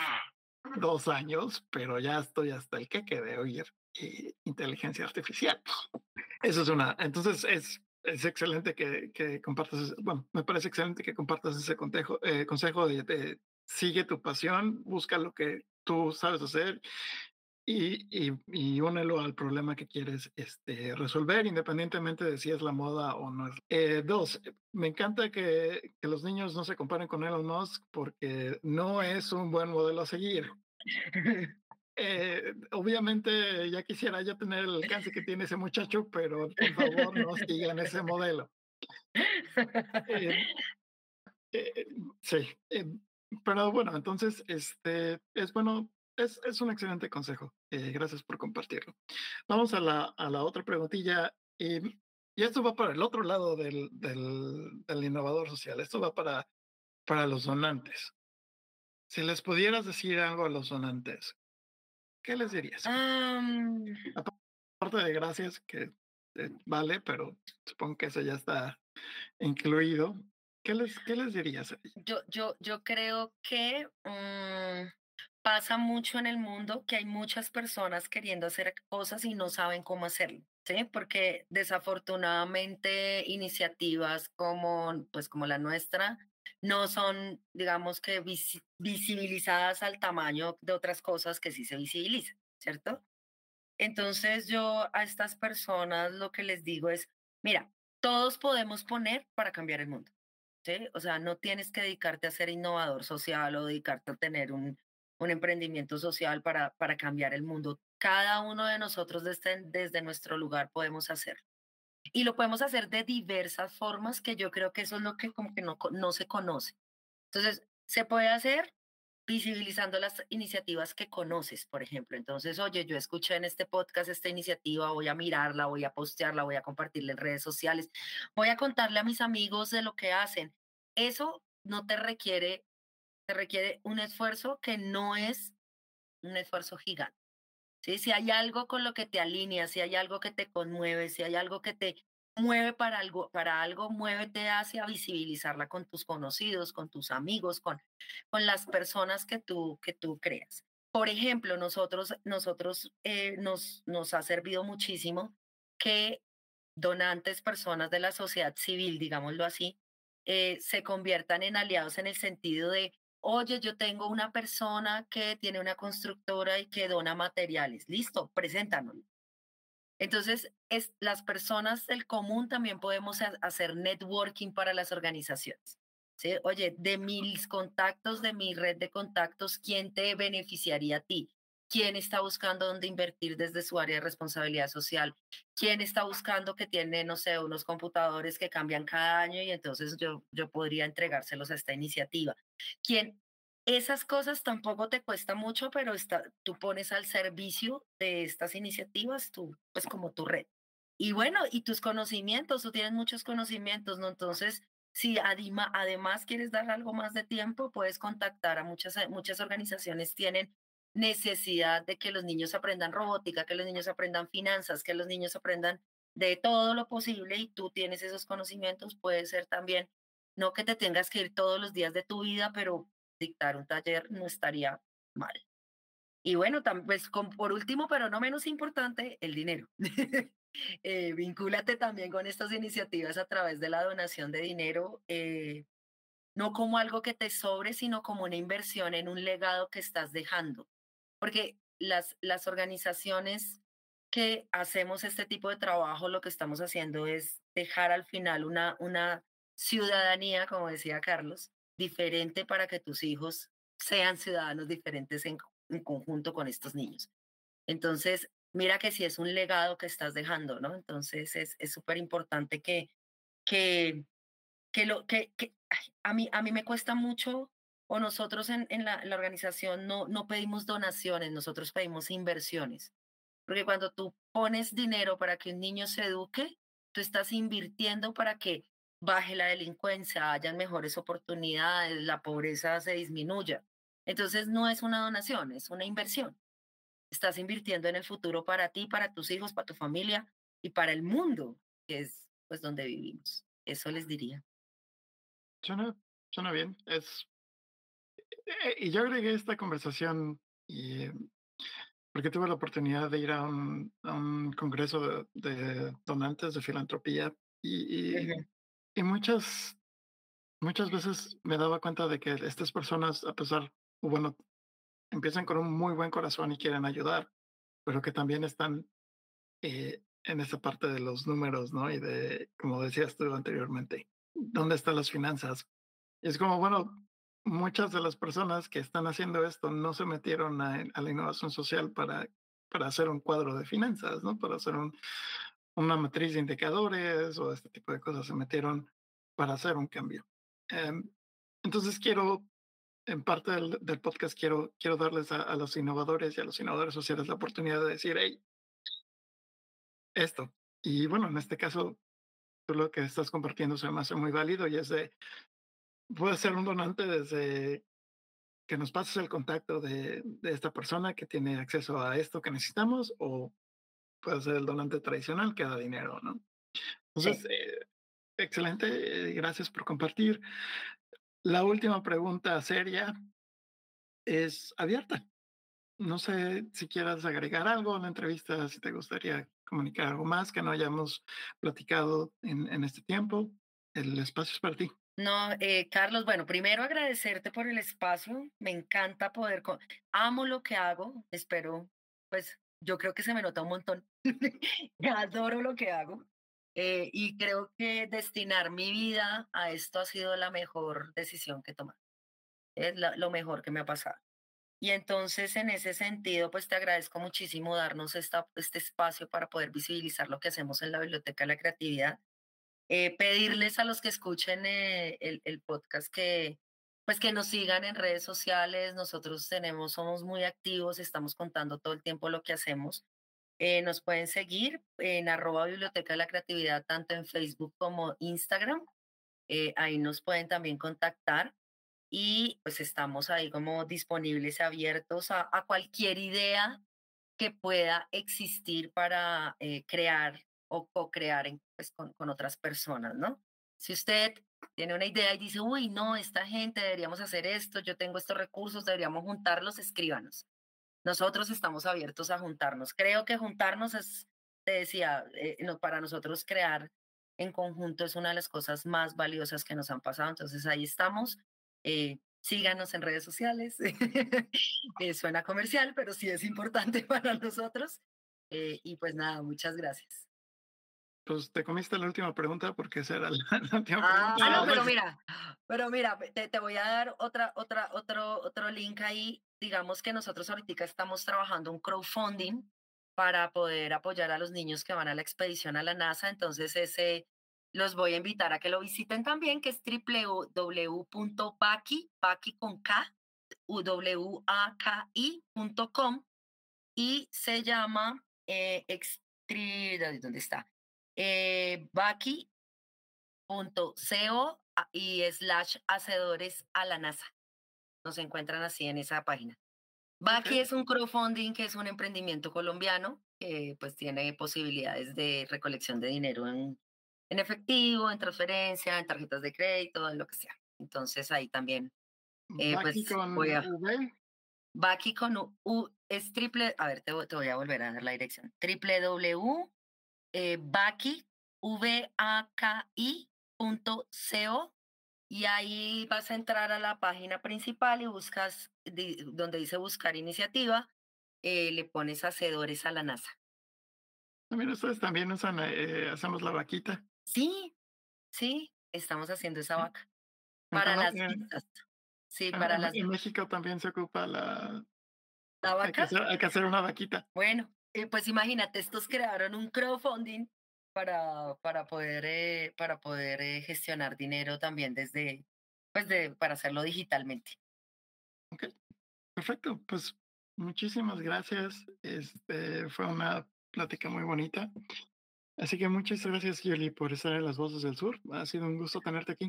Speaker 3: dos años, pero ya estoy hasta el queque de oír eh, inteligencia artificial. Eso es una. Entonces es, es excelente que, que compartas. ese- Bueno, me parece excelente que compartas ese consejo, eh, consejo de, de sigue tu pasión, busca lo que tú sabes hacer y, y, y únelo al problema que quieres este, resolver, independientemente de si es la moda o no es. Eh, dos, me encanta que, que los niños no se comparen con Elon Musk porque no es un buen modelo a seguir. Eh, obviamente ya quisiera yo tener el alcance que tiene ese muchacho, pero por favor no sigan ese modelo. Eh, eh, sí, eh, pero bueno, entonces este es bueno, es, es un excelente consejo. Eh, gracias por compartirlo. Vamos a la, a la otra preguntilla. Y, y esto va para el otro lado del, del, del innovador social. Esto va para, para los donantes. Si les pudieras decir algo a los donantes, ¿qué les dirías?
Speaker 4: Am,
Speaker 3: Aparte de gracias, que eh, vale, pero supongo que eso ya está incluido. ¿Qué les, qué les dirías a ellos?
Speaker 4: yo, yo, yo creo que mm, pasa mucho en el mundo que hay muchas personas queriendo hacer cosas y no saben cómo hacerlo, ¿sí? Porque desafortunadamente iniciativas como, pues, como la nuestra no son, digamos que, visi- visibilizadas al tamaño de otras cosas que sí se visibilizan, ¿cierto? Entonces yo a estas personas lo que les digo es, mira, todos podemos poner para cambiar el mundo. ¿Sí? O sea, no tienes que dedicarte a ser innovador social o dedicarte a tener un, un emprendimiento social para, para cambiar el mundo. Cada uno de nosotros desde, desde nuestro lugar podemos hacerlo. Y lo podemos hacer de diversas formas, que yo creo que eso es lo que como que no, co- no se conoce. Entonces, se puede hacer visibilizando las iniciativas que conoces, por ejemplo. Entonces, oye, yo escuché en este podcast esta iniciativa, voy a mirarla, voy a postearla, voy a compartirla en redes sociales, voy a contarle a mis amigos de lo que hacen. Eso no te requiere, te requiere un esfuerzo que no es un esfuerzo gigante. ¿Sí? Si hay algo con lo que te alineas, si hay algo que te conmueve, si hay algo que te mueve para algo, para algo, muévete hacia visibilizarla con tus conocidos, con tus amigos, con, con las personas que tú, que tú creas. Por ejemplo, nosotros, nosotros eh, nos, nos ha servido muchísimo que donantes, personas de la sociedad civil, digámoslo así, eh, se conviertan en aliados en el sentido de, oye, yo tengo una persona que tiene una constructora y que dona materiales. Listo, preséntanos. Entonces, es, las personas del común también podemos ha- hacer networking para las organizaciones. ¿Sí? Oye, de mis contactos, de mi red de contactos, ¿quién te beneficiaría a ti? ¿Quién está buscando dónde invertir desde su área de responsabilidad social? ¿Quién está buscando que tiene, no sé, unos computadores que cambian cada año y entonces yo, yo podría entregárselos a esta iniciativa? ¿Quién? Esas cosas tampoco te cuesta mucho, pero está, tú pones al servicio de estas iniciativas, tú, pues como tu red. Y bueno, y tus conocimientos, tú tienes muchos conocimientos, ¿no? Entonces, si adima- además quieres dar algo más de tiempo, puedes contactar a muchas, eh, muchas organizaciones, tienen necesidad de que los niños aprendan robótica, que los niños aprendan finanzas, que los niños aprendan de todo lo posible y tú tienes esos conocimientos, puede ser también, no que te tengas que ir todos los días de tu vida, pero dictar un taller no estaría mal. Y bueno, tam- pues con- por último, pero no menos importante, el dinero. Eh, vincúlate también con estas iniciativas a través de la donación de dinero, eh, no como algo que te sobre, sino como una inversión en un legado que estás dejando. Porque las, las organizaciones que hacemos este tipo de trabajo, lo que estamos haciendo es dejar al final una, una ciudadanía, como decía Carlos, diferente para que tus hijos sean ciudadanos diferentes en, en conjunto con estos niños. Entonces, mira que si es un legado que estás dejando, ¿no? Entonces es es súper importante que, que, que lo que, que ay, a mí, a mí me cuesta mucho, o nosotros en, en la, la organización no, no pedimos donaciones, nosotros pedimos inversiones. Porque cuando tú pones dinero para que un niño se eduque, tú estás invirtiendo para que baje la delincuencia, hayan mejores oportunidades, la pobreza se disminuya. Entonces no es una donación, es una inversión. Estás invirtiendo en el futuro para ti, para tus hijos, para tu familia y para el mundo, que es pues donde vivimos. Eso les diría.
Speaker 3: Suena, suena bien. Es, eh, y yo agregué esta conversación y, eh, porque tuve la oportunidad de ir a un, a un congreso de, de donantes de filantropía y, y,
Speaker 4: Ujú.
Speaker 3: y muchas, muchas veces me daba cuenta de que estas personas, a pesar, o bueno, empiezan con un muy buen corazón y quieren ayudar, pero que también están eh, en esa parte de los números, ¿no? Y de, como decías tú anteriormente, ¿dónde están las finanzas? Y es como, bueno, muchas de las personas que están haciendo esto no se metieron a, a la innovación social para, para hacer un cuadro de finanzas, ¿no? Para hacer un, una matriz de indicadores o este tipo de cosas, se metieron para hacer un cambio. Em, entonces quiero, en parte del, del podcast, quiero, quiero darles a, a los innovadores y a los innovadores sociales la oportunidad de decir, hey, esto. Y bueno, en este caso, tú lo que estás compartiendo se me hace muy válido y es de, puede ser un donante desde que nos pases el contacto de, de esta persona que tiene acceso a esto que necesitamos o puede ser el donante tradicional que da dinero, ¿no?
Speaker 4: Sí.
Speaker 3: Entonces, eh, excelente, eh, gracias por compartir. La última pregunta seria es abierta. No sé si quieras agregar algo en la entrevista, si te gustaría comunicar algo más que no hayamos platicado en, en este tiempo. El espacio es para ti.
Speaker 4: No, eh, Carlos, bueno, primero agradecerte por el espacio. Me encanta poder, co- amo lo que hago. Espero, pues yo creo que se me nota un montón. Adoro lo que hago. Eh, y creo que destinar mi vida a esto ha sido la mejor decisión que he tomado. Es la- lo mejor que me ha pasado. Y entonces, en ese sentido, pues te agradezco muchísimo darnos esta, este espacio para poder visibilizar lo que hacemos en la Biblioteca de la Creatividad. Eh, pedirles a los que escuchen eh, el, el podcast que, pues que nos sigan en redes sociales. Nosotros tenemos, somos muy activos, estamos contando todo el tiempo lo que hacemos. Eh, nos pueden seguir en arroba Biblioteca de la Creatividad, tanto en Facebook como Instagram. Eh, ahí nos pueden también contactar y pues estamos ahí como disponibles, abiertos a, a cualquier idea que pueda existir para eh, crear o co-crear en- pues, con, con otras personas, ¿no? Si usted tiene una idea y dice, uy, no, esta gente deberíamos hacer esto, yo tengo estos recursos, deberíamos juntarlos, escríbanos. Nosotros estamos abiertos a juntarnos. Creo que juntarnos es, te decía, eh, no, para nosotros crear en conjunto es una de las cosas más valiosas que nos han pasado. Entonces ahí estamos. Eh, síganos en redes sociales. Eh, suena comercial, pero sí es importante para nosotros. Eh, y pues nada, muchas gracias.
Speaker 3: Pues te comiste la última pregunta porque esa era la, la última
Speaker 4: Ah,
Speaker 3: pregunta.
Speaker 4: no,
Speaker 3: Ah,
Speaker 4: pero
Speaker 3: pues,
Speaker 4: mira, pero mira, te, te voy a dar otra, otra, otro, otro link ahí. Digamos que nosotros ahorita estamos trabajando un crowdfunding para poder apoyar a los niños que van a la expedición a la NASA. Entonces, ese los voy a invitar a que lo visiten también, que es w w w punto baki, baki con K, u w a k i punto com y se llama eh, extri- ¿dónde está? Eh, Baki punto co a- y slash hacedores a la NASA. Nos encuentran así en esa página.
Speaker 3: ok.
Speaker 4: Baki es un crowdfunding que es un emprendimiento colombiano que pues tiene posibilidades de recolección de dinero en, en efectivo, en transferencia, en tarjetas de crédito, en lo que sea. Entonces ahí también eh,
Speaker 3: Baki
Speaker 4: pues
Speaker 3: con
Speaker 4: voy a...
Speaker 3: V.
Speaker 4: Baki con U, U- es triple, a ver, te, voy te voy a volver a dar la dirección. www eh, Baki, V A K I punto co y ahí vas a entrar a la página principal y buscas di- donde dice buscar iniciativa, eh, le pones hacedores a la NASA.
Speaker 3: También ustedes también usan, eh, hacemos la vaquita.
Speaker 4: Sí, sí, estamos haciendo esa
Speaker 3: ¿Sí?
Speaker 4: vaca
Speaker 3: En,
Speaker 4: para
Speaker 3: Colo-
Speaker 4: las
Speaker 3: en-
Speaker 4: vistas. Sí,
Speaker 3: en-
Speaker 4: para
Speaker 3: en-
Speaker 4: las
Speaker 3: en México también se ocupa la...
Speaker 4: la
Speaker 3: Hay que
Speaker 4: vaca.
Speaker 3: hacer, hay que hacer una vaquita.
Speaker 4: Bueno, eh, pues imagínate, estos crearon un crowdfunding para, para poder, eh, para poder eh, gestionar dinero también desde, pues de, para hacerlo digitalmente.
Speaker 3: Ok, perfecto. Pues muchísimas gracias. Este, fue una plática muy bonita. Así que muchas gracias, Yoli, por estar en Las Voces del Sur. Ha sido un gusto tenerte aquí.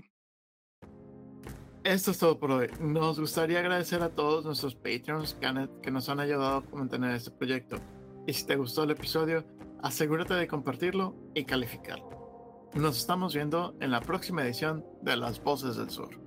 Speaker 3: Esto es todo por hoy. Nos gustaría agradecer a todos nuestros Patreons que, han- que nos han ayudado a mantener este proyecto. Y si te gustó el episodio, asegúrate de compartirlo y calificarlo. Nos estamos viendo en la próxima edición de Las Voces del Sur.